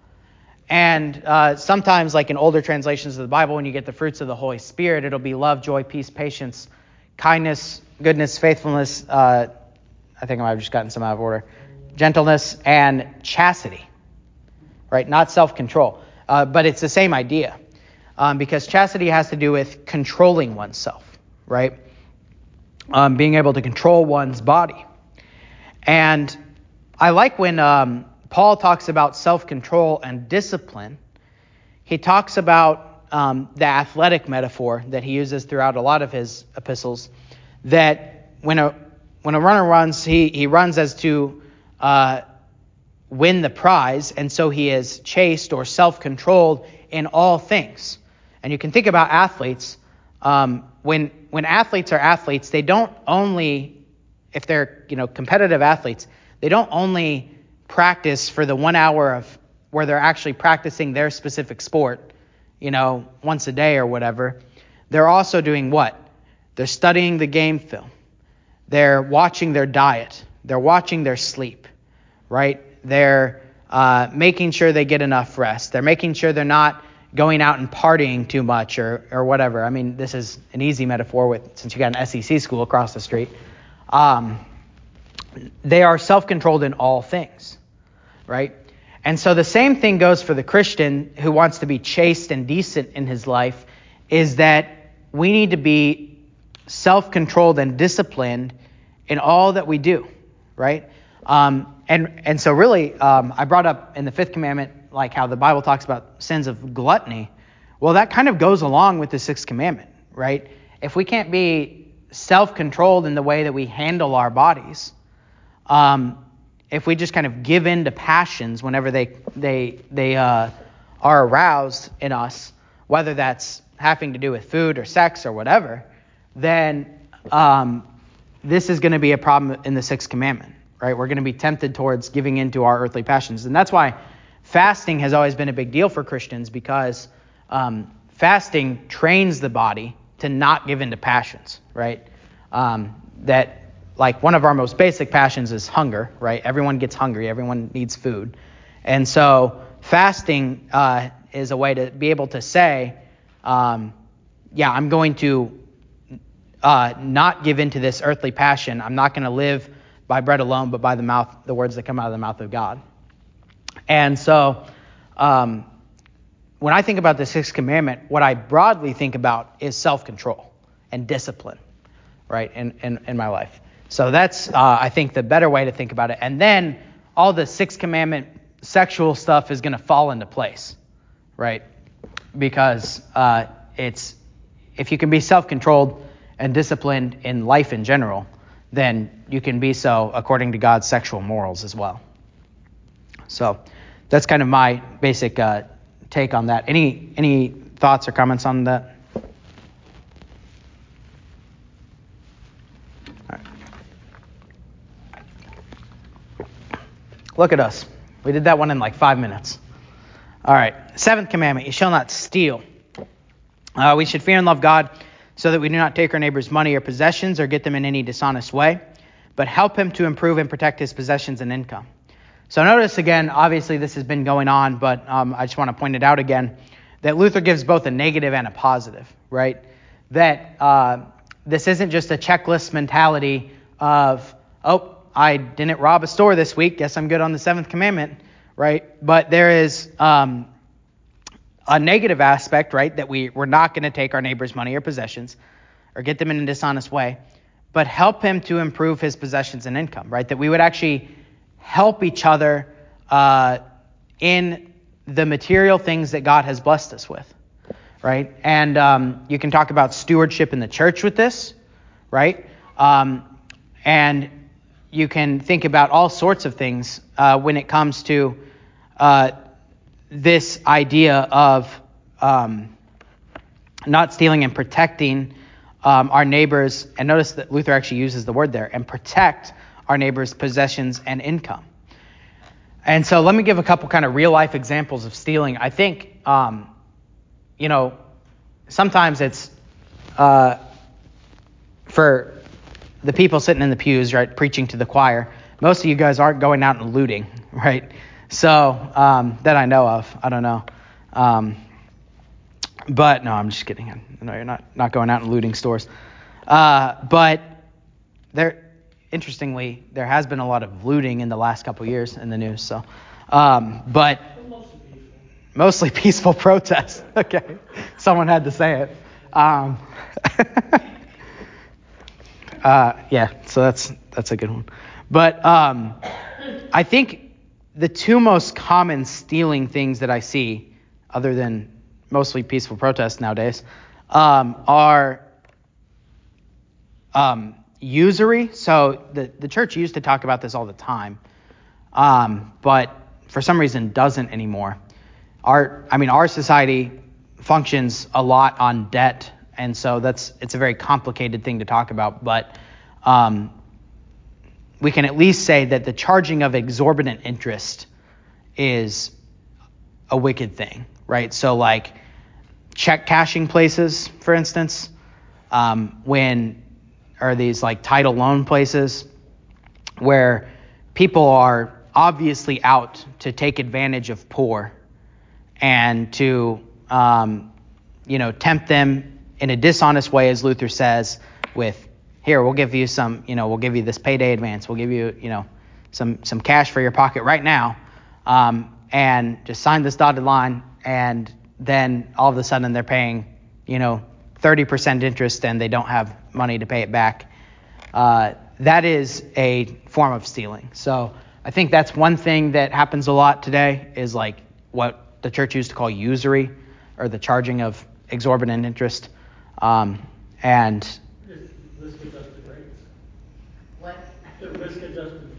And uh, sometimes, like in older translations of the Bible, when you get the fruits of the Holy Spirit, it'll be love, joy, peace, patience, kindness, goodness, faithfulness. Uh, I think I might have just gotten some out of order. Gentleness and chastity, right? Not self-control, uh, but it's the same idea, um, because chastity has to do with controlling oneself, right? Um, being able to control one's body. And I like when um, Paul talks about self-control and discipline. He talks about um, the athletic metaphor that he uses throughout a lot of his epistles, that when a when a runner runs, he, he runs as to uh, win the prize, and so he is chaste or self-controlled in all things. And you can think about athletes. Um, when when athletes are athletes, they don't only, if they're you know competitive athletes, they don't only practice for the one hour of where they're actually practicing their specific sport, you know, once a day or whatever. They're also doing what? They're studying the game film. They're watching their diet. They're watching their sleep, right? They're uh, making sure they get enough rest. They're making sure they're not going out and partying too much or or whatever. I mean, this is an easy metaphor with since you got an S E C school across the street. Um, they are self-controlled in all things, right? And so the same thing goes for the Christian who wants to be chaste and decent in his life, is that we need to be self-controlled and disciplined in all that we do, right? Um, and and so really, um, I brought up in the fifth commandment, like how the Bible talks about sins of gluttony. Well, that kind of goes along with the sixth commandment, right? If we can't be self-controlled in the way that we handle our bodies, um, if we just kind of give in to passions whenever they they they uh, are aroused in us, whether that's having to do with food or sex or whatever, then um, this is going to be a problem in the sixth commandment, right? We're going to be tempted towards giving in to our earthly passions. And that's why fasting has always been a big deal for Christians, because um, fasting trains the body to not give in to passions, right? Um, that, like, one of our most basic passions is hunger, right? Everyone gets hungry. Everyone needs food. And so fasting uh, is a way to be able to say, um, yeah, I'm going to uh, not give in to this earthly passion. I'm not going to live by bread alone, but by the mouth, the words that come out of the mouth of God. And so um, when I think about the sixth commandment, what I broadly think about is self-control and discipline, right, in, in, in my life. So that's, uh, I think, the better way to think about it. And then all the sixth commandment sexual stuff is going to fall into place, right? Because uh, it's, if you can be self-controlled and disciplined in life in general, then you can be so according to God's sexual morals as well. So that's kind of my basic uh, take on that. Any any thoughts or comments on that? All right. Look at us. We did that one in like five minutes. All right. Seventh commandment, you shall not steal. Uh, we should fear and love God so that we do not take our neighbor's money or possessions or get them in any dishonest way, but help him to improve and protect his possessions and income. So notice again, obviously this has been going on, but um, I just want to point it out again, that Luther gives both a negative and a positive, right? That uh, this isn't just a checklist mentality of, oh, I didn't rob a store this week, guess I'm good on the seventh commandment, right? But there is um, a negative aspect, right, that we, we're not going to take our neighbor's money or possessions or get them in a dishonest way, but help him to improve his possessions and income, right? That we would actually help each other uh, in the material things that God has blessed us with, right? And um, you can talk about stewardship in the church with this, right? Um, and you can think about all sorts of things uh, when it comes to uh, this idea of um, not stealing and protecting um, our neighbors. And notice that Luther actually uses the word there, and protect our neighbors' possessions and income. And so let me give a couple kind of real life examples of stealing. I think, um, you know, sometimes it's uh, for the people sitting in the pews, right, preaching to the choir. Most of you guys aren't going out and looting, right? So um, that I know of. I don't know. Um, but no, I'm just kidding. No, you're not, not going out and looting stores. Uh, but there... Interestingly, there has been a lot of looting in the last couple of years in the news. So, um, but
Mostly peaceful.
Mostly peaceful protests. Okay, someone had to say it. Um, uh, yeah, so that's that's a good one. But um, I think the two most common stealing things that I see, other than mostly peaceful protests nowadays, um, are. Um, Usury. So the, the church used to talk about this all the time, um, but for some reason doesn't anymore. Our, I mean, our society functions a lot on debt, and so that's it's a very complicated thing to talk about. But um, we can at least say that the charging of exorbitant interest is a wicked thing, right? So like check cashing places, for instance, um, when are these like title loan places where people are obviously out to take advantage of poor and to, um, you know, tempt them in a dishonest way, as Luther says, with, here, we'll give you some, you know, we'll give you this payday advance. We'll give you, you know, some, some cash for your pocket right now. Um, and just sign this dotted line. And then all of a sudden they're paying, you know, thirty percent interest and they don't have money to pay it back. Uh, that is a form of stealing. So I think that's one thing that happens a lot today is like what the church used to call usury, or the charging of exorbitant interest. Um, and
Risk-adjusted rates.
What?
The risk-adjusted interest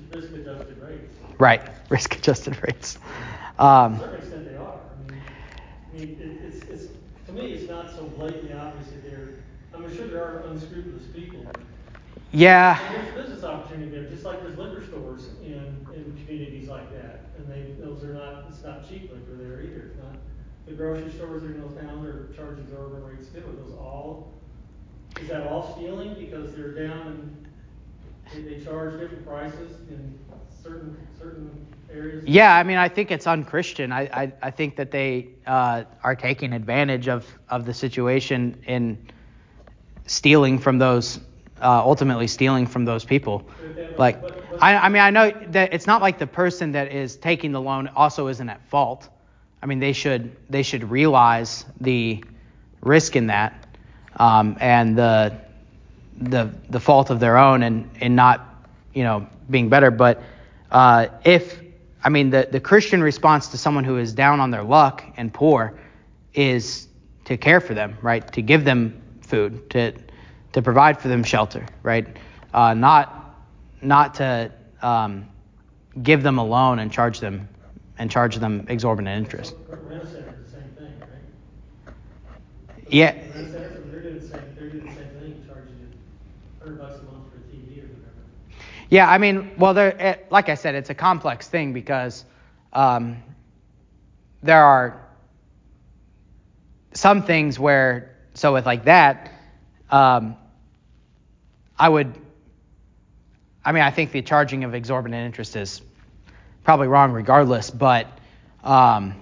risk-adjusted rates.
Right, risk-adjusted rates.
To
Um,
a certain extent, they are. I mean, I mean, it, it's, it's to me, it's not so blatantly obvious that they're. I'm sure there are unscrupulous people.
yeah.
And there's business opportunity there, just like there's liquor stores in, in communities like that, and they those are not. It's not cheap liquor there either. It's not. The grocery stores in those towns are charging exorbitant rates too. Are those all? Is that all stealing because they're down and they, they charge different prices in certain certain areas?
Yeah, I mean, I think it's unchristian. I, I, I think that they uh, are taking advantage of, of the situation in stealing from those, uh, ultimately stealing from those people. Like,
But- but-
I, I mean, I know that it's not like the person that is taking the loan also isn't at fault. I mean, they should they should realize the risk in that, um, and the the the fault of their own, and, and not, you know, being better. But uh, if I mean the, the Christian response to someone who is down on their luck and poor is to care for them, right? To give them food, to to provide for them shelter, right? Uh, not not to um, give them a loan and charge them and charge them exorbitant interest.
So, rent center is the same thing, right?
Yeah.
Rent centers, I mean, they're doing the same. They're doing the same thing, charging you hundred bucks a month for a T V or whatever.
Yeah, I mean, well, there, like I said, it's a complex thing because um, there are some things where, so with like that, um, I would, I mean, I think the charging of exorbitant interest is probably wrong regardless, but um,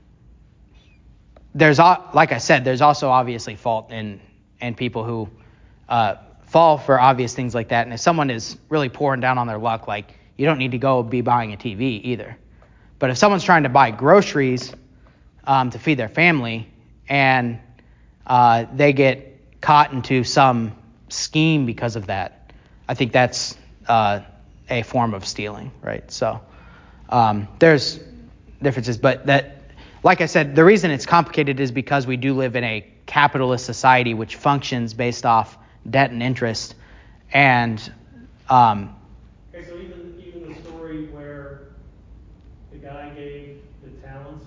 there's, like I said, there's also obviously fault in, in people who uh, fall for obvious things like that. And if someone is really pouring down on their luck, like, you don't need to go be buying a T V either. But if someone's trying to buy groceries um, to feed their family, and uh, they get caught into some scheme because of that, I think that's uh, a form of stealing, right? So um, there's differences, but that, like I said, the reason it's complicated is because we do live in a capitalist society which functions based off debt and interest, and um,
Okay, so even even the story where the guy gave the talents.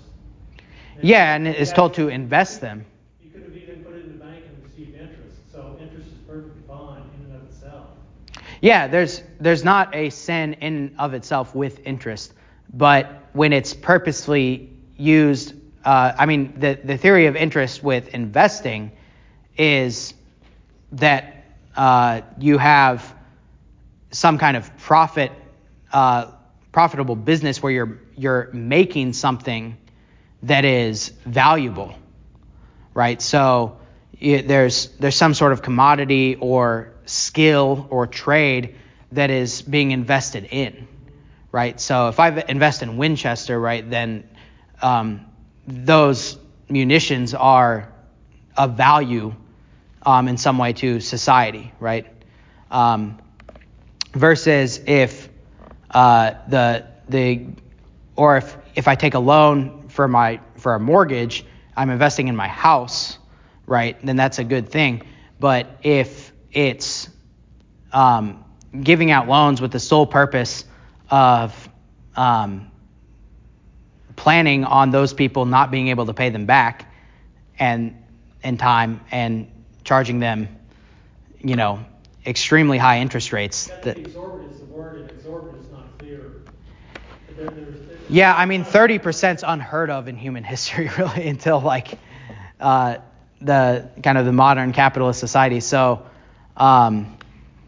yeah, and is told to invest them.
You could have even put it in the bank and received interest. So interest is perfectly fine in and of itself.
Yeah, there's there's not a sin in and of itself with interest, but when it's purposely used, uh, I mean, the, the theory of interest with investing is that uh, you have some kind of profit, uh, profitable business where you're you're making something that is valuable, right? So it, there's there's some sort of commodity or skill or trade that is being invested in, right? So if I invest in Winchester, right, then um, those munitions are of value um, in some way to society, right? Um, versus if uh, the the or if if I take a loan for my for a mortgage, I'm investing in my house, right? Then that's a good thing. But if it's um, giving out loans with the sole purpose of um, planning on those people not being able to pay them back and in time, and charging them, you know, extremely high interest rates.
That
That,
exorbitant is the word, and exorbitant is not clear. There, there's, there's,
yeah, I mean, thirty percent is unheard of in human history, really, until like uh, the kind of the modern capitalist society. So um,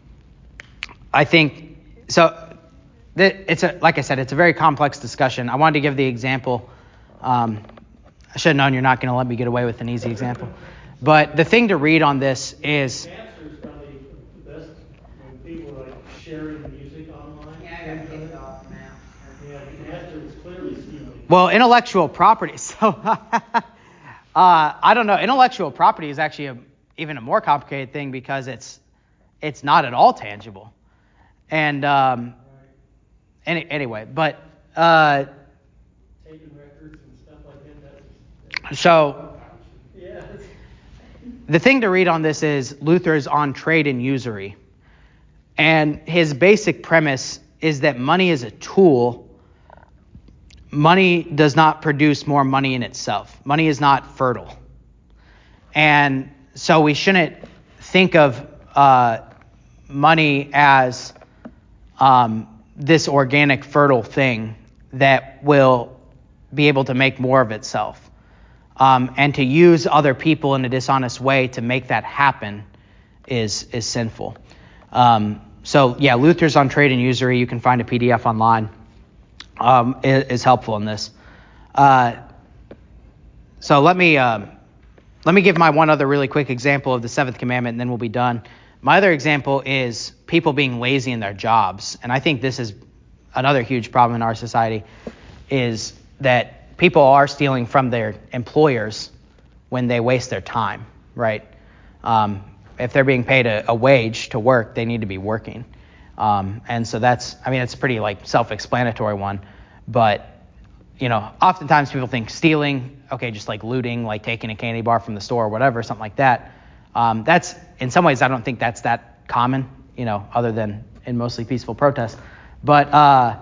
I think so. That it's a, like I said, it's a very complex discussion. I wanted to give the example. Um, I should have known you're not going to let me get away with an easy example. But the thing to read on this is.
Napster is probably the best when people are like sharing music online.
Yeah, I got kicked off from Napster.
Yeah, Napster was clearly stealing.
Well, intellectual property. So uh, I don't know. Intellectual property is actually a, even a more complicated thing because it's it's not at all tangible. And um, any, anyway, but uh,
Taking records and stuff like that. That's,
so
yeah.
the thing to read on this is Luther's on trade and usury. And his basic premise is that money is a tool. Money does not produce more money in itself. Money is not fertile. And so we shouldn't think of uh, money as um, this organic, fertile thing that will be able to make more of itself. Um, and to use other people in a dishonest way to make that happen is is sinful. Um, so yeah, Luther's on Trade and Usury. You can find a P D F online. Um, is, is helpful in this. Uh, so let me um, let me give my one other really quick example of the seventh commandment, and then we'll be done. My other example is people being lazy in their jobs, and I think this is another huge problem in our society. Is that people are stealing from their employers when they waste their time, right? Um, if they're being paid a, a wage to work, they need to be working. Um, and so that's, I mean, it's a pretty like self-explanatory one, but, you know, oftentimes people think stealing, okay, just like looting, like taking a candy bar from the store or whatever, something like that. Um, that's, in some ways, I don't think that's that common, you know, other than in mostly peaceful protests. But uh,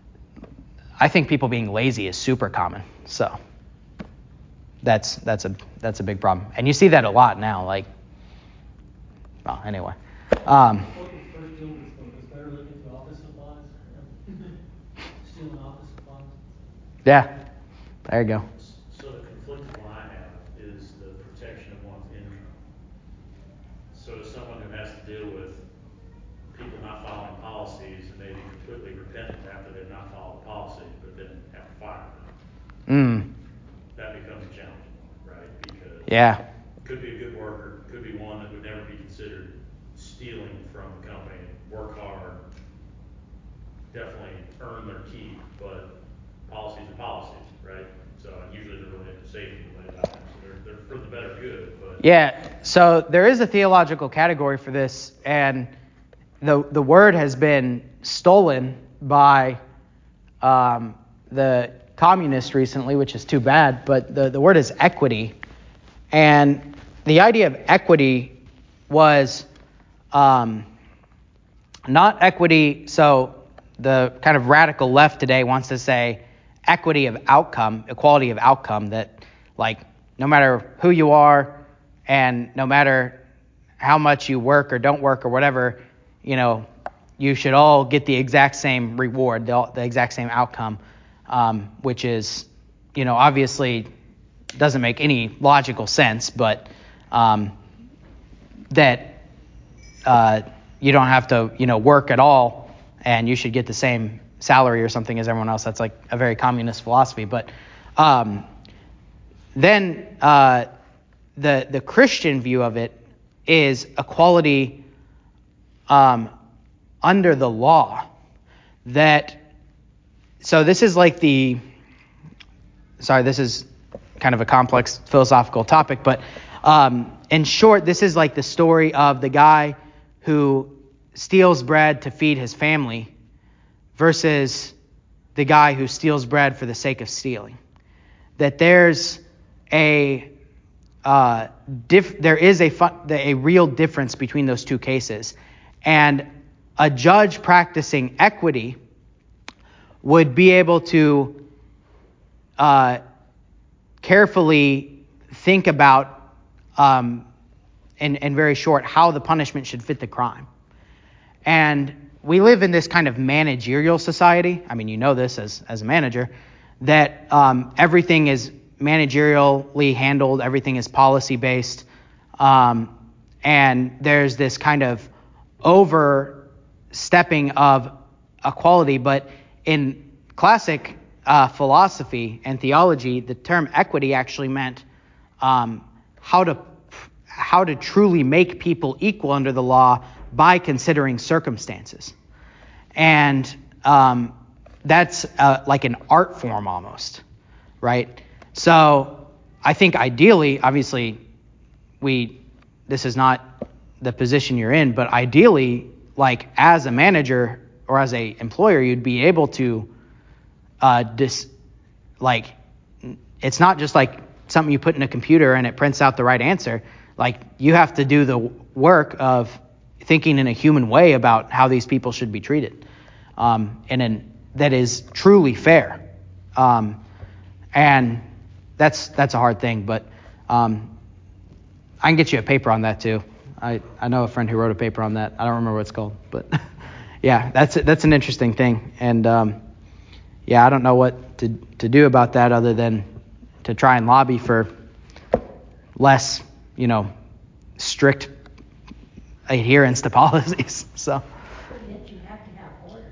I think people being lazy is super common. So that's, that's a, that's a big problem. And you see that a lot now, like, well, anyway. Um,
Better look into office supplies. Stealing office supplies.
Yeah, there you go.
So the conflicting one I have is the protection of one's income. So as someone who has to deal with people not following policies and maybe completely repentant after they've not followed the policy, but then have to fire them, mm. that becomes a challenging one, right? Because
yeah.
it could be a good worker, could be one that would never be considered stealing from the company, work hard, definitely earn their keep, but policies are policies, right? So and usually they're related to safety related items, so they're, they're for the better good. But
yeah, so there is a theological category for this, and the the word has been stolen by um, the communists recently, which is too bad, but the, the word is equity. And the idea of equity was um, not equity, so the kind of radical left today wants to say equity of outcome, equality of outcome, that like no matter who you are and no matter how much you work or don't work or whatever, you know, you should all get the exact same reward, the, the exact same outcome, um, which is, you know, obviously doesn't make any logical sense, but um, that uh, you don't have to, you know, work at all and you should get the same salary or something as everyone else. That's like a very communist philosophy. But um, then uh, the the Christian view of it is equality um, under the law. That so this is like the sorry this is kind of a complex philosophical topic, but um, in short, this is like the story of the guy who steals bread to feed his family versus the guy who steals bread for the sake of stealing. That there's a uh, diff- there is a fu- a real difference between those two cases, and a judge practicing equity would be able to uh, carefully think about, um, in, in very short, how the punishment should fit the crime. And we live in this kind of managerial society. I mean, you know this as, as a manager, that um, everything is managerially handled, everything is policy-based, um, and there's this kind of overstepping of equality. But in classic uh, philosophy and theology, the term equity actually meant um, how to how to truly make people equal under the law by considering circumstances. And um, that's uh, like an art form almost, right? So I think ideally, obviously, we this is not the position you're in, but ideally, like as a manager or as a employer, you'd be able to uh, dis like it's not just like something you put in a computer and it prints out the right answer. Like you have to do the work of thinking in a human way about how these people should be treated. um, and an, that is truly fair. Um, and that's that's a hard thing, but um, I can get you a paper on that too. I, I know a friend who wrote a paper on that. I don't remember what it's called, but yeah, that's that's an interesting thing. And um, yeah, I don't know what to to do about that other than to try and lobby for less, you know, strict adherence to policies. So.
Yet you have to have order.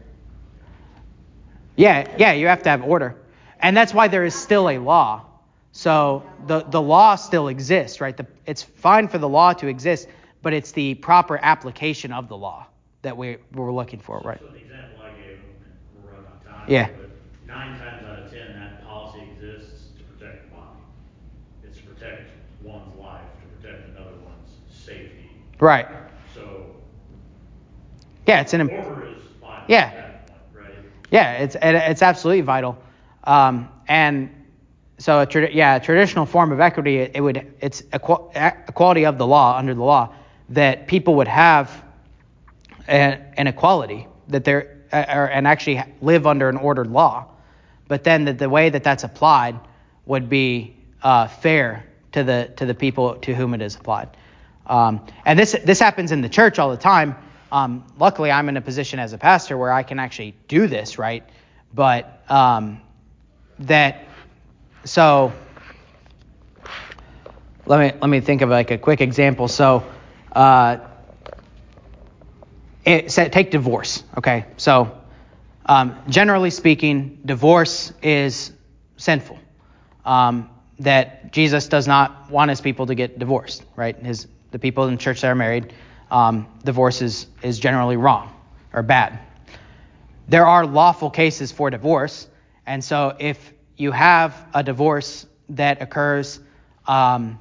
Yeah, yeah, you have to have order. And that's why there is still a law. So the, the law still exists, right? The, it's fine for the law to exist, but it's the proper application of the law that we, we're looking for, right?
So the example I gave, and we're running out of time,
Yeah.
but nine times out of ten, that policy exists to protect the body. It's to protect one's life, to protect another one's safety.
Right.
So
Yeah, it's an imp-
order is fine
Yeah.
at that point, right?
Yeah, it's it's absolutely vital. Um, and so, a tra- yeah, a traditional form of equity, it, it would it's equ- equality of the law under the law, that people would have a, an equality, that they're uh, and actually live under an ordered law. But then the, the way that that's applied would be uh, fair to the to the people to whom it is applied. Um, and this this happens in the church all the time. Um, luckily, I'm in a position as a pastor where I can actually do this, right? But um, that so let me let me think of like a quick example. So, uh, it, say, take divorce. Okay, so um, generally speaking, divorce is sinful. Um, that Jesus does not want his people to get divorced, right? His the people in the church that are married, um, divorce is, is generally wrong or bad. There are lawful cases for divorce, and so if you have a divorce that occurs, um,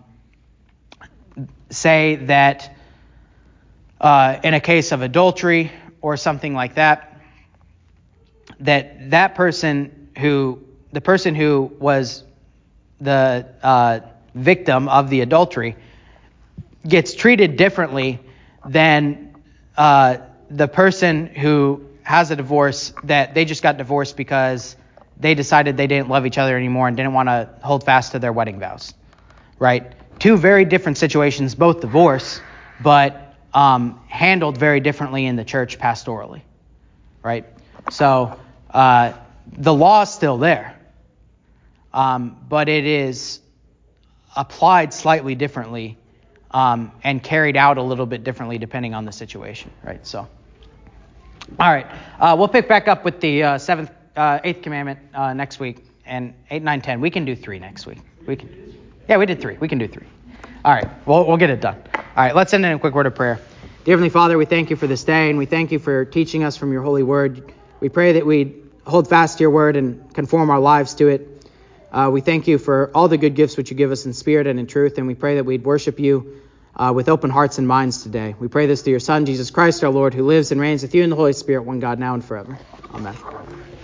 say that uh, in a case of adultery or something like that, that that person who the person who was the uh, victim of the adultery gets treated differently than uh, the person who has a divorce that they just got divorced because they decided they didn't love each other anymore and didn't want to hold fast to their wedding vows, right? Two very different situations, both divorce, but um, handled very differently in the church pastorally, right? So uh, the law is still there, um, but it is applied slightly differently um, and carried out a little bit differently depending on the situation, right? So, all right, uh, we'll pick back up with the uh, seventh, uh, eighth commandment uh, next week, and eight, nine, ten. We can do three next week. We can, yeah, we did three. We can do three. All right, we'll we'll get it done. All right, let's end in a quick word of prayer. Dear Heavenly Father, we thank you for this day, and we thank you for teaching us from your holy word. We pray that we hold fast to your word and conform our lives to it. Uh, we thank you for all the good gifts which you give us in spirit and in truth, and we pray that we'd worship you uh, with open hearts and minds today. We pray this through your Son, Jesus Christ, our Lord, who lives and reigns with you in the Holy Spirit, one God, now and forever. Amen.